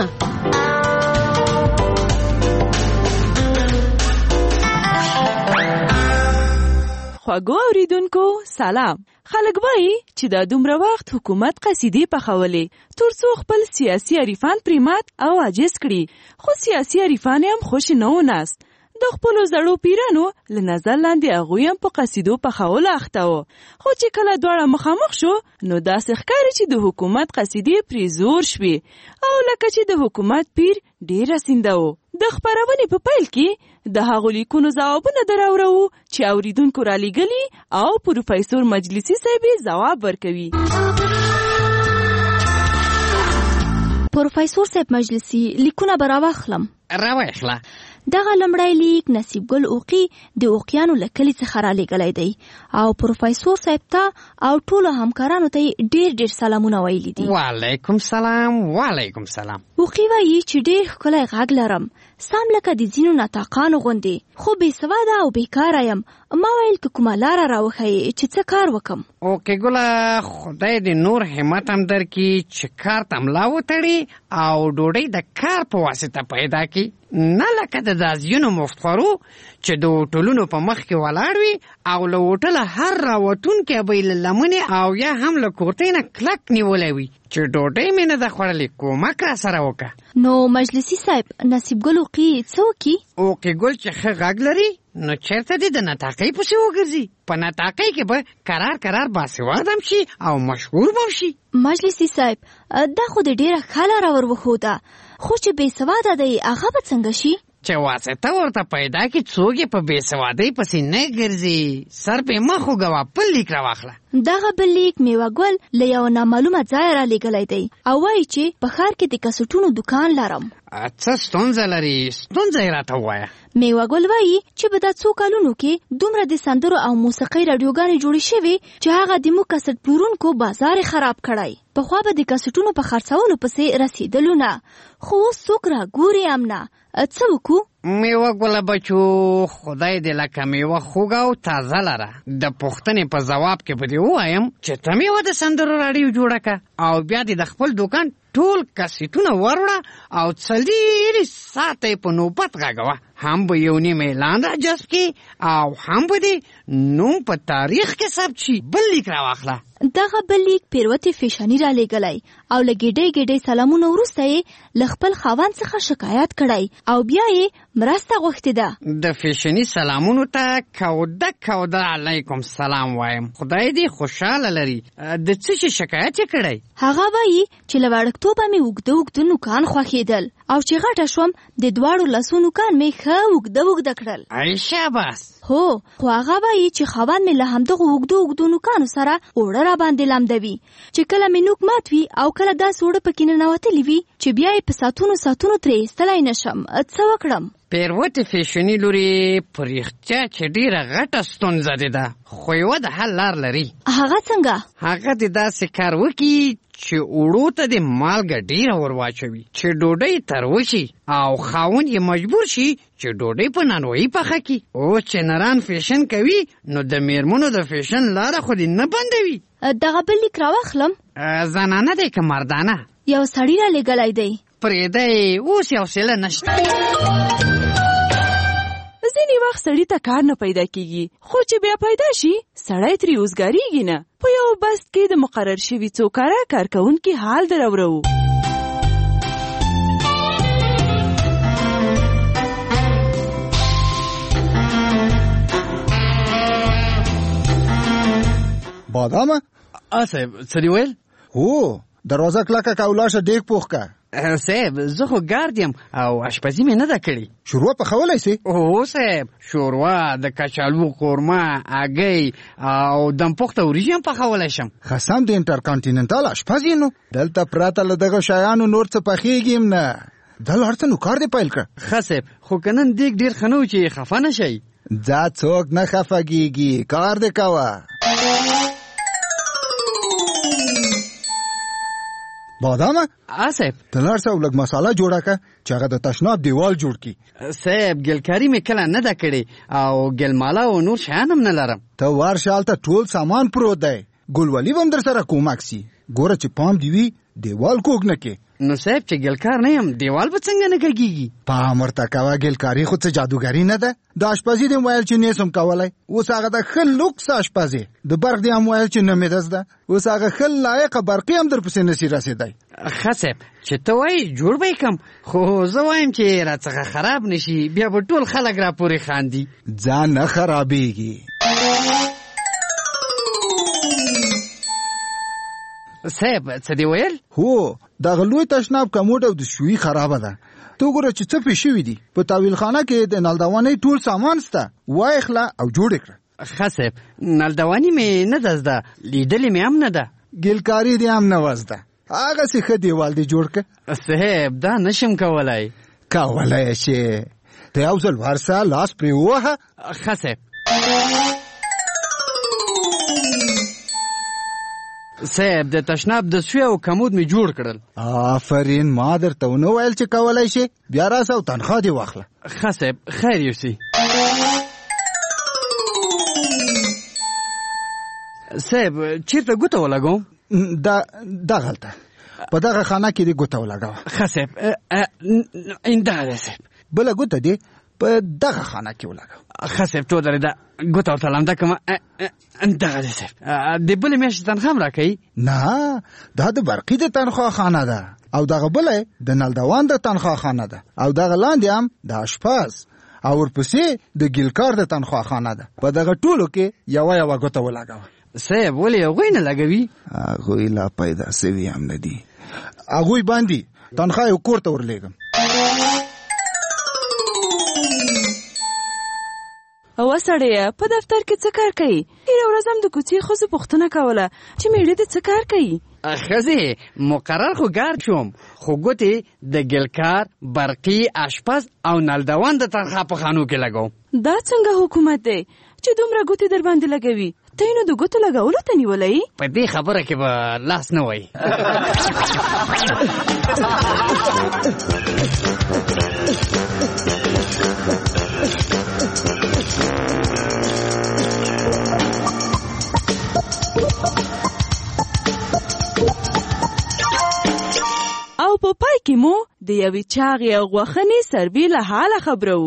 Speaker 12: خواږو اوریدونکو سلام. خلک وایي چې دا دومره وخت حکومت قصیدې پخولې ترڅو خپل سیاسي عریفان پرې مات او عاجز کړي، خو سیاسي عریفان هم خوش نه و ناست. د خپلو زړو پیرانو له نظر لاندې هغوی هم په قصیدو پخولو اخته و، خو چې کله دواړه مخامخ شو نو داسې ښکاري چې د حکومت قصیدې پرې زور شوې او لکه چې د حکومت پیر ډېر رسنده و. د خپرونې په پیل کې د هغو لیکونو ځوابونه دراوړو چې اوریدونکو را لېږلي او پروفیسور مجلسي صاحب ځواب ورکوي.
Speaker 9: پروفیسور صاحب مجلسي، لیکونه به راواخلم.
Speaker 14: راواخله.
Speaker 9: دغه لمړی لیک نصیب ګل اوقي د اوقیانو له کلي څخه رالیږلی دی او پروفیسور صاحب ته او ټولو همکارانو ته یې ډېر ډېر سلامونه ویلي دي.
Speaker 14: وعلیکم سلام. وعلیکم سلام.
Speaker 9: اوقي وایي چې ډېر ښکلی غږ لرم، سم لکه د ځینو ناطقانو غوندې، خو بې سواده او بېکاره یم. ما ویل که کومه لاره راوښیې چې څه کار وکم.
Speaker 14: اوکې ګله، خدای دې نور همت هم درکړي چې کار ته ملا وتړي او ډوډۍ د کار په واسطه پیدا کړي، نه لکه د دازیونو مفتخرو چې د هوټلونو په مخ کې ولاړ وي او له هوټله هر راوتونکی به یې له لمنې او یا هم له کورتۍ نه کلک نیولی وي چې ډوډۍ مې نه ده خوړلې، کومک را سره وکړه.
Speaker 9: نو مجلسي صاحب، نصیب ګل اوقي څه وکړي؟
Speaker 14: اوقې ګل چې ښه غږ لري نو چېرته دې د نطاقۍ پسې وګرځي. په نطاقۍ کې به قرار قرار باسواد هم شي او مشهور به شي.
Speaker 9: مجلسي صاحب، دا خو د ډېره ښه لاره ور وښوده، خو چې بې سواده دی هغه به څنګه شي؟
Speaker 14: چې واسطه ورته پیدا کړي څوک یې په بې سوادۍ پسې نه ګرځي. سر پې مخ وګوه، بل لیک راواخله.
Speaker 9: دغه بل لیک میوه ګل له یو نامعلومه ځایه رالیږلی دی او وایي چې په ښار کې د کسټونو دکان لرم.
Speaker 14: څه ستونزه لري؟ ستونزه یې راته ووایه.
Speaker 9: میوه ګل وایي چې په دا څو کلونو کې دومره د سندرو او موسیقۍ راډیوګانې جوړې شوې چې هغه د موږ کسټ پلورونکو بازار یې خراب کړی. پخوا به د کسټونو په خرڅولو پسې رسېدلو نه، خو اوس څوک راګوري هم نه. څه وکړو؟
Speaker 14: میوه ګله بچو، خدای دې لکه میوه خوږه او تازه لره. د پوښتنې په ځواب کې به دې ووایم چې ته میوه د سندرو راډیو جوړه کړه او بیا دې د خپل دوکان ټول کسیټونه وروړه او څلېرې ساعته یې په نوبت غږوه. هم به یو نیم اعلان را جذب کړي او هم به دې نوم په تاریخ کې ثبت شي. بل لیک راواخله.
Speaker 9: دغه بل لیک پیروتې فیشني را لیږلی او له ګېډۍ ګېډۍ سلامونه وروسته یې له خپل خاوند څخه شکایت کړی او بیا یې مرسته غوښتې ده.
Speaker 14: د فیشني سلامونو ته کوده کوده علیکم سلام وایم. خدای دې خوشحاله لري. د څه شي شکایت یې کړی؟
Speaker 9: هغه وایي چې له وړکتوبه مې اوږده اوږده نوکان خوښېدل او چې غټه شوم د دواړو لاسو نوکان مې ښه اوږده اوږده کړل.
Speaker 14: ای شاباس.
Speaker 9: هو خو هغه وایي چې خاوند مې له همدغه اوږدو اوږدو نوکانو سره اوړه را باندې لمدوي چې کله مې نوک مات وي او کله داسې اوړه پکې ننوتلي وي چې بیا یې په ساعتونو ساعتونو ترې ایستلی نشم. څه وکړم؟
Speaker 14: پیروتې فیشني لوري په رښتیا چې ډېره غټه ستونزه دې ده، خو یوه د حل لار لري.
Speaker 9: هغه څنګه؟
Speaker 14: هغه دې داسې کار وکړي چې اوړو ته دې مالګه ډېره ور واچوي چې ډوډۍ تروه شي او خاوند یې مجبور شي چې ډوډۍ په نانوایي پخه کړي. اوس چې نران فیشن کوي نو د میرمنو د فیشن لاره خو دې نه بندوي.
Speaker 9: دغه بل لیک راواخلم؟
Speaker 14: زنانه دی که مردانه؟
Speaker 9: یو سړي را لېږلی دی.
Speaker 14: پرېږدی اوس یو سیله نشته.
Speaker 12: ځینې وخت سړي ته کار نه پیدا کیږي، خو چې بیا پیدا شي سړی ترې اوزګاریږي نه. په یو بست کې د مقرر شوي څو کاره کارکوونکي حال دراورو.
Speaker 1: بادامه؟
Speaker 14: صاحب څه دې ویل؟
Speaker 1: هو دروازه کلکه که ولاړ شه ډېګ پوخ که.
Speaker 14: صاحب زه خو ګارد یم او اشپزي مې نه ده کړې.
Speaker 1: شوروا پخولی سې؟
Speaker 14: هو صاحب، شوروا د کچالو قورمه، هګۍ او دمپخته وریجې هم پخولی شم.
Speaker 1: خسم د انټرکانټیننټال اشپز یې نو. دلته پرته له دغه شیانو نور څه پخېږي هم نه. دا لاړ څه نو کار دې پیل کړه.
Speaker 14: ښه صاحب، خو که نن دیګ ډېر ښه نه و چې خفه نه شئ.
Speaker 1: ځه څوک نه خفه کېږي، کار دې کوه. بادامه؟
Speaker 14: صاحب
Speaker 1: ته لاړ شه او لږ مساله جوړه کړه چې هغه د تشناب دیوال جوړ کړي.
Speaker 14: صاحب ګلکاري مې کله نه ده کړې او ګلماله او نور شیان هم نه لرم.
Speaker 1: ته ورشه هلته ټول سامان پروت دی، ګلولي به هم در سره کومک سي. ګوره چې پام دې وي دیوال کوږ نه کې.
Speaker 14: نو صاحب چې ګلکار نه یم دیوال به څنګه نه کږېږي؟
Speaker 1: پام ورته کوه، ګلکاري خو څه جادوګري نه ده. د اشپزي دې ویل چې نه سم کولی، اوس هغه د ښه لوکس اشپز دی. د برق دې هم ویل چې نه مې ده زده، اوس هغه ښه لایقه برقي هم در پسې نسي رسېدی.
Speaker 14: ښه صاحب چې ته وایې جوړ به یې کړم، خو زه وایم چې راڅخه خراب نه شي، بیا به ټول خلک را پورې خاندي.
Speaker 1: ځان نه خرابېږي.
Speaker 14: صاحب څه دې ویل؟
Speaker 1: هو دغه لوی تشناب کموډ او د شوي خرابه ده. ته ګوره چې څه پې شوي دي. په تاویل خانه کې د نلدوانۍ ټول سامان سته، وایخله او جوړ یې کړه.
Speaker 14: ښه صاحب، نلدواني مې نه ده زده، لیدلې مې هم نه ده.
Speaker 1: ګلکاري دې هم نه وه زده، هغسې ښه دیوال دې جوړ کړه.
Speaker 14: صاحب دا نشم کولی.
Speaker 1: کولی یې شې، ته یو ځل ورسه لاس پرې ووهه.
Speaker 14: ښه صاحب. صاحب د تشناب د سوی او کمود مې جوړ کړل.
Speaker 1: آفرین، ما درته ونه ویل چې کولی شې؟ بیا راسه او تنخوا دې واخله.
Speaker 14: ښه صاحب، خیر یوسي. صاحب چیرته ګوته ولګوم؟
Speaker 1: دا دغلته په دغه خانه کې دې ګوته ولګوه.
Speaker 14: ښه صاحب، دغه دی صاحب.
Speaker 1: بله ګوته دې په دغه خانه کې ولګوه.
Speaker 14: ښه صاحب، ټول درې ده ګوته ورته لمده کړمه. دغه دی صاحب. د بلې میاشتې تنخوا هم راکوي؟
Speaker 1: نه، دا د برقي د تنخوا خانه ده او دغه بله د نلدوان د تنخوا خانه ده او دغه لاندې هم د اشپز او ورپسې د ګلکار د تنخوا خانه ده. په دغه ټولو کې یوه یوه ګوته ولګوه.
Speaker 14: صاحب ولې هغوی نه لګوي؟
Speaker 1: هغوی لا پیدا سوي هم نه دي. هغوی باندې تنخوا یې کور ته ورلېږم.
Speaker 12: او سړیه په دفتر کې څه کار کوي؟ هیره ورځ هم د کوڅې ښځو پوښتنه کوله چې میړه دې څه کار کوي؟
Speaker 14: ښځې مقرر خو ګارد شوم، خو ګوتې د ګلکار، برقي، اشپز او نلدوان د تنخوا په خانو کې لګوم.
Speaker 12: دا څنګه حکومت دی چې دومره ګوتې در باندې لګوي؟ ته یې نو د ګوتو لګولو ته نیولی؟
Speaker 14: په دې خبره کې به لاس نه وایي.
Speaker 12: او په پای کې مو د یوې چاغې او غوښنې سروې له حاله خبرو.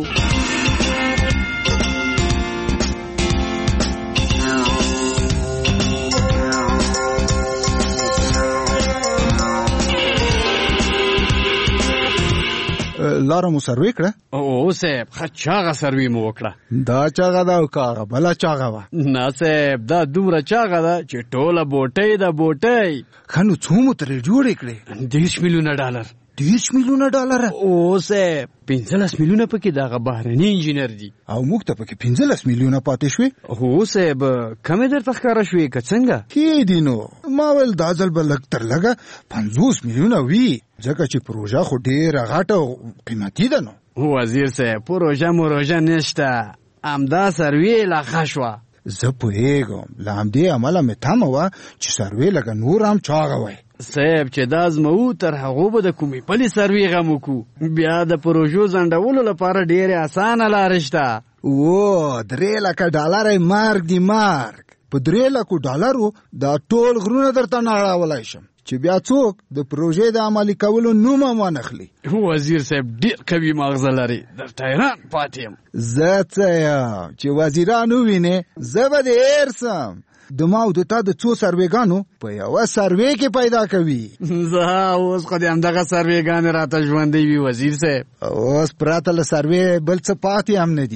Speaker 1: لاره مو سروې کړه؟
Speaker 14: او صاحب ښه چاغه سروې مو وکړه.
Speaker 1: دا چاغه ده او که هغه بله چاغه وه؟
Speaker 14: نه صاحب، دا دومره چاغه ده چې ټوله بوټۍ ده بوټۍ.
Speaker 1: ښه نو څو مو ترې جوړې کړې؟
Speaker 14: دېرش میلیونه ډالر.
Speaker 1: دېرش میلیونه ډالره.
Speaker 15: اوس پنځلس میلیونه پکې دغه بهرني انجینر دي
Speaker 1: او موږ ته پکې پنځلس میلیونه پاتې شوې.
Speaker 15: هو صاحب کمې درته ښکاره شوې که څنګه؟
Speaker 1: کې دي نو ما ویل دا ځل به لږ تر لږه پنځوس میلیونه وي ځکه چې پروژه خو ډېره غټه او قیمتي ده. نو
Speaker 15: وزیر صاحب پروژه مروژه نشته، همدا سروې لا ښه شوه.
Speaker 1: زه پوهېږم له همدې امله مې تمه وه چې سروې لکه نور هم چاغه وی.
Speaker 15: صاحب چې دا زمو تر هغو به د کومې پلې سروې غم وکړو، بیا د پروژو ځنډولو لپاره ډېرې اسانه لارې شته.
Speaker 1: و درې لکه ډالر مرګ دی مرګ. په درې لکو ډالرو دا ټول غرونه درته نه اړولی شم چې بیا څوک د پروژې د عملي کولو نوم هم وانخلي.
Speaker 15: وزیر صاحب ډېر قوي مغزه لري، درته حیران پاتې یم.
Speaker 1: زه څه یم چې وزیران ووینې زه به دې هېر سم. د ما او د تا د څو سروېګانو په یوه سروې کې پیدا کوي.
Speaker 15: زه اوس خو دې همدغه سروېګانې راته ژوندی وي وزیر صاحب.
Speaker 1: اوس پرته له سروې بل څه پاتې هم نه دي.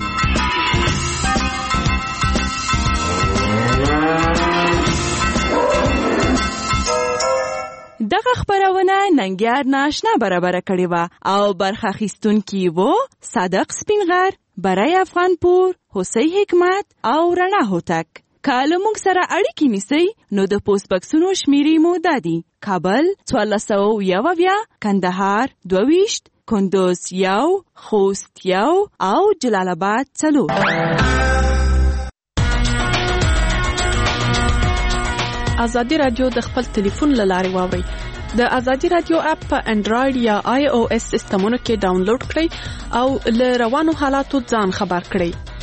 Speaker 12: دغه خبرونه ننګیار ناشنا برابر کړې وه او برخه اخیستونکي وو صادق سپینغر، برای افغانپور، حسی حکمت او رڼا هوتک. که له موږ سره اړیکې نیسئ نو د پوسټ بکسونو شمیرې مو دا دي: کابل څوارلس سوه یو اویا، کندهار دوه ویشت، کندوز یو، خوست یو او جلال آباد څلور.
Speaker 16: ازادي رادیو د خپل ټلیفون له لارې واورئ. د ازادي رادیو اپ په انډراید یا آی او ایس سیسټمونو کې ډاونلوډ کړئ او له روانو حالاتو ځان خبر کړئ.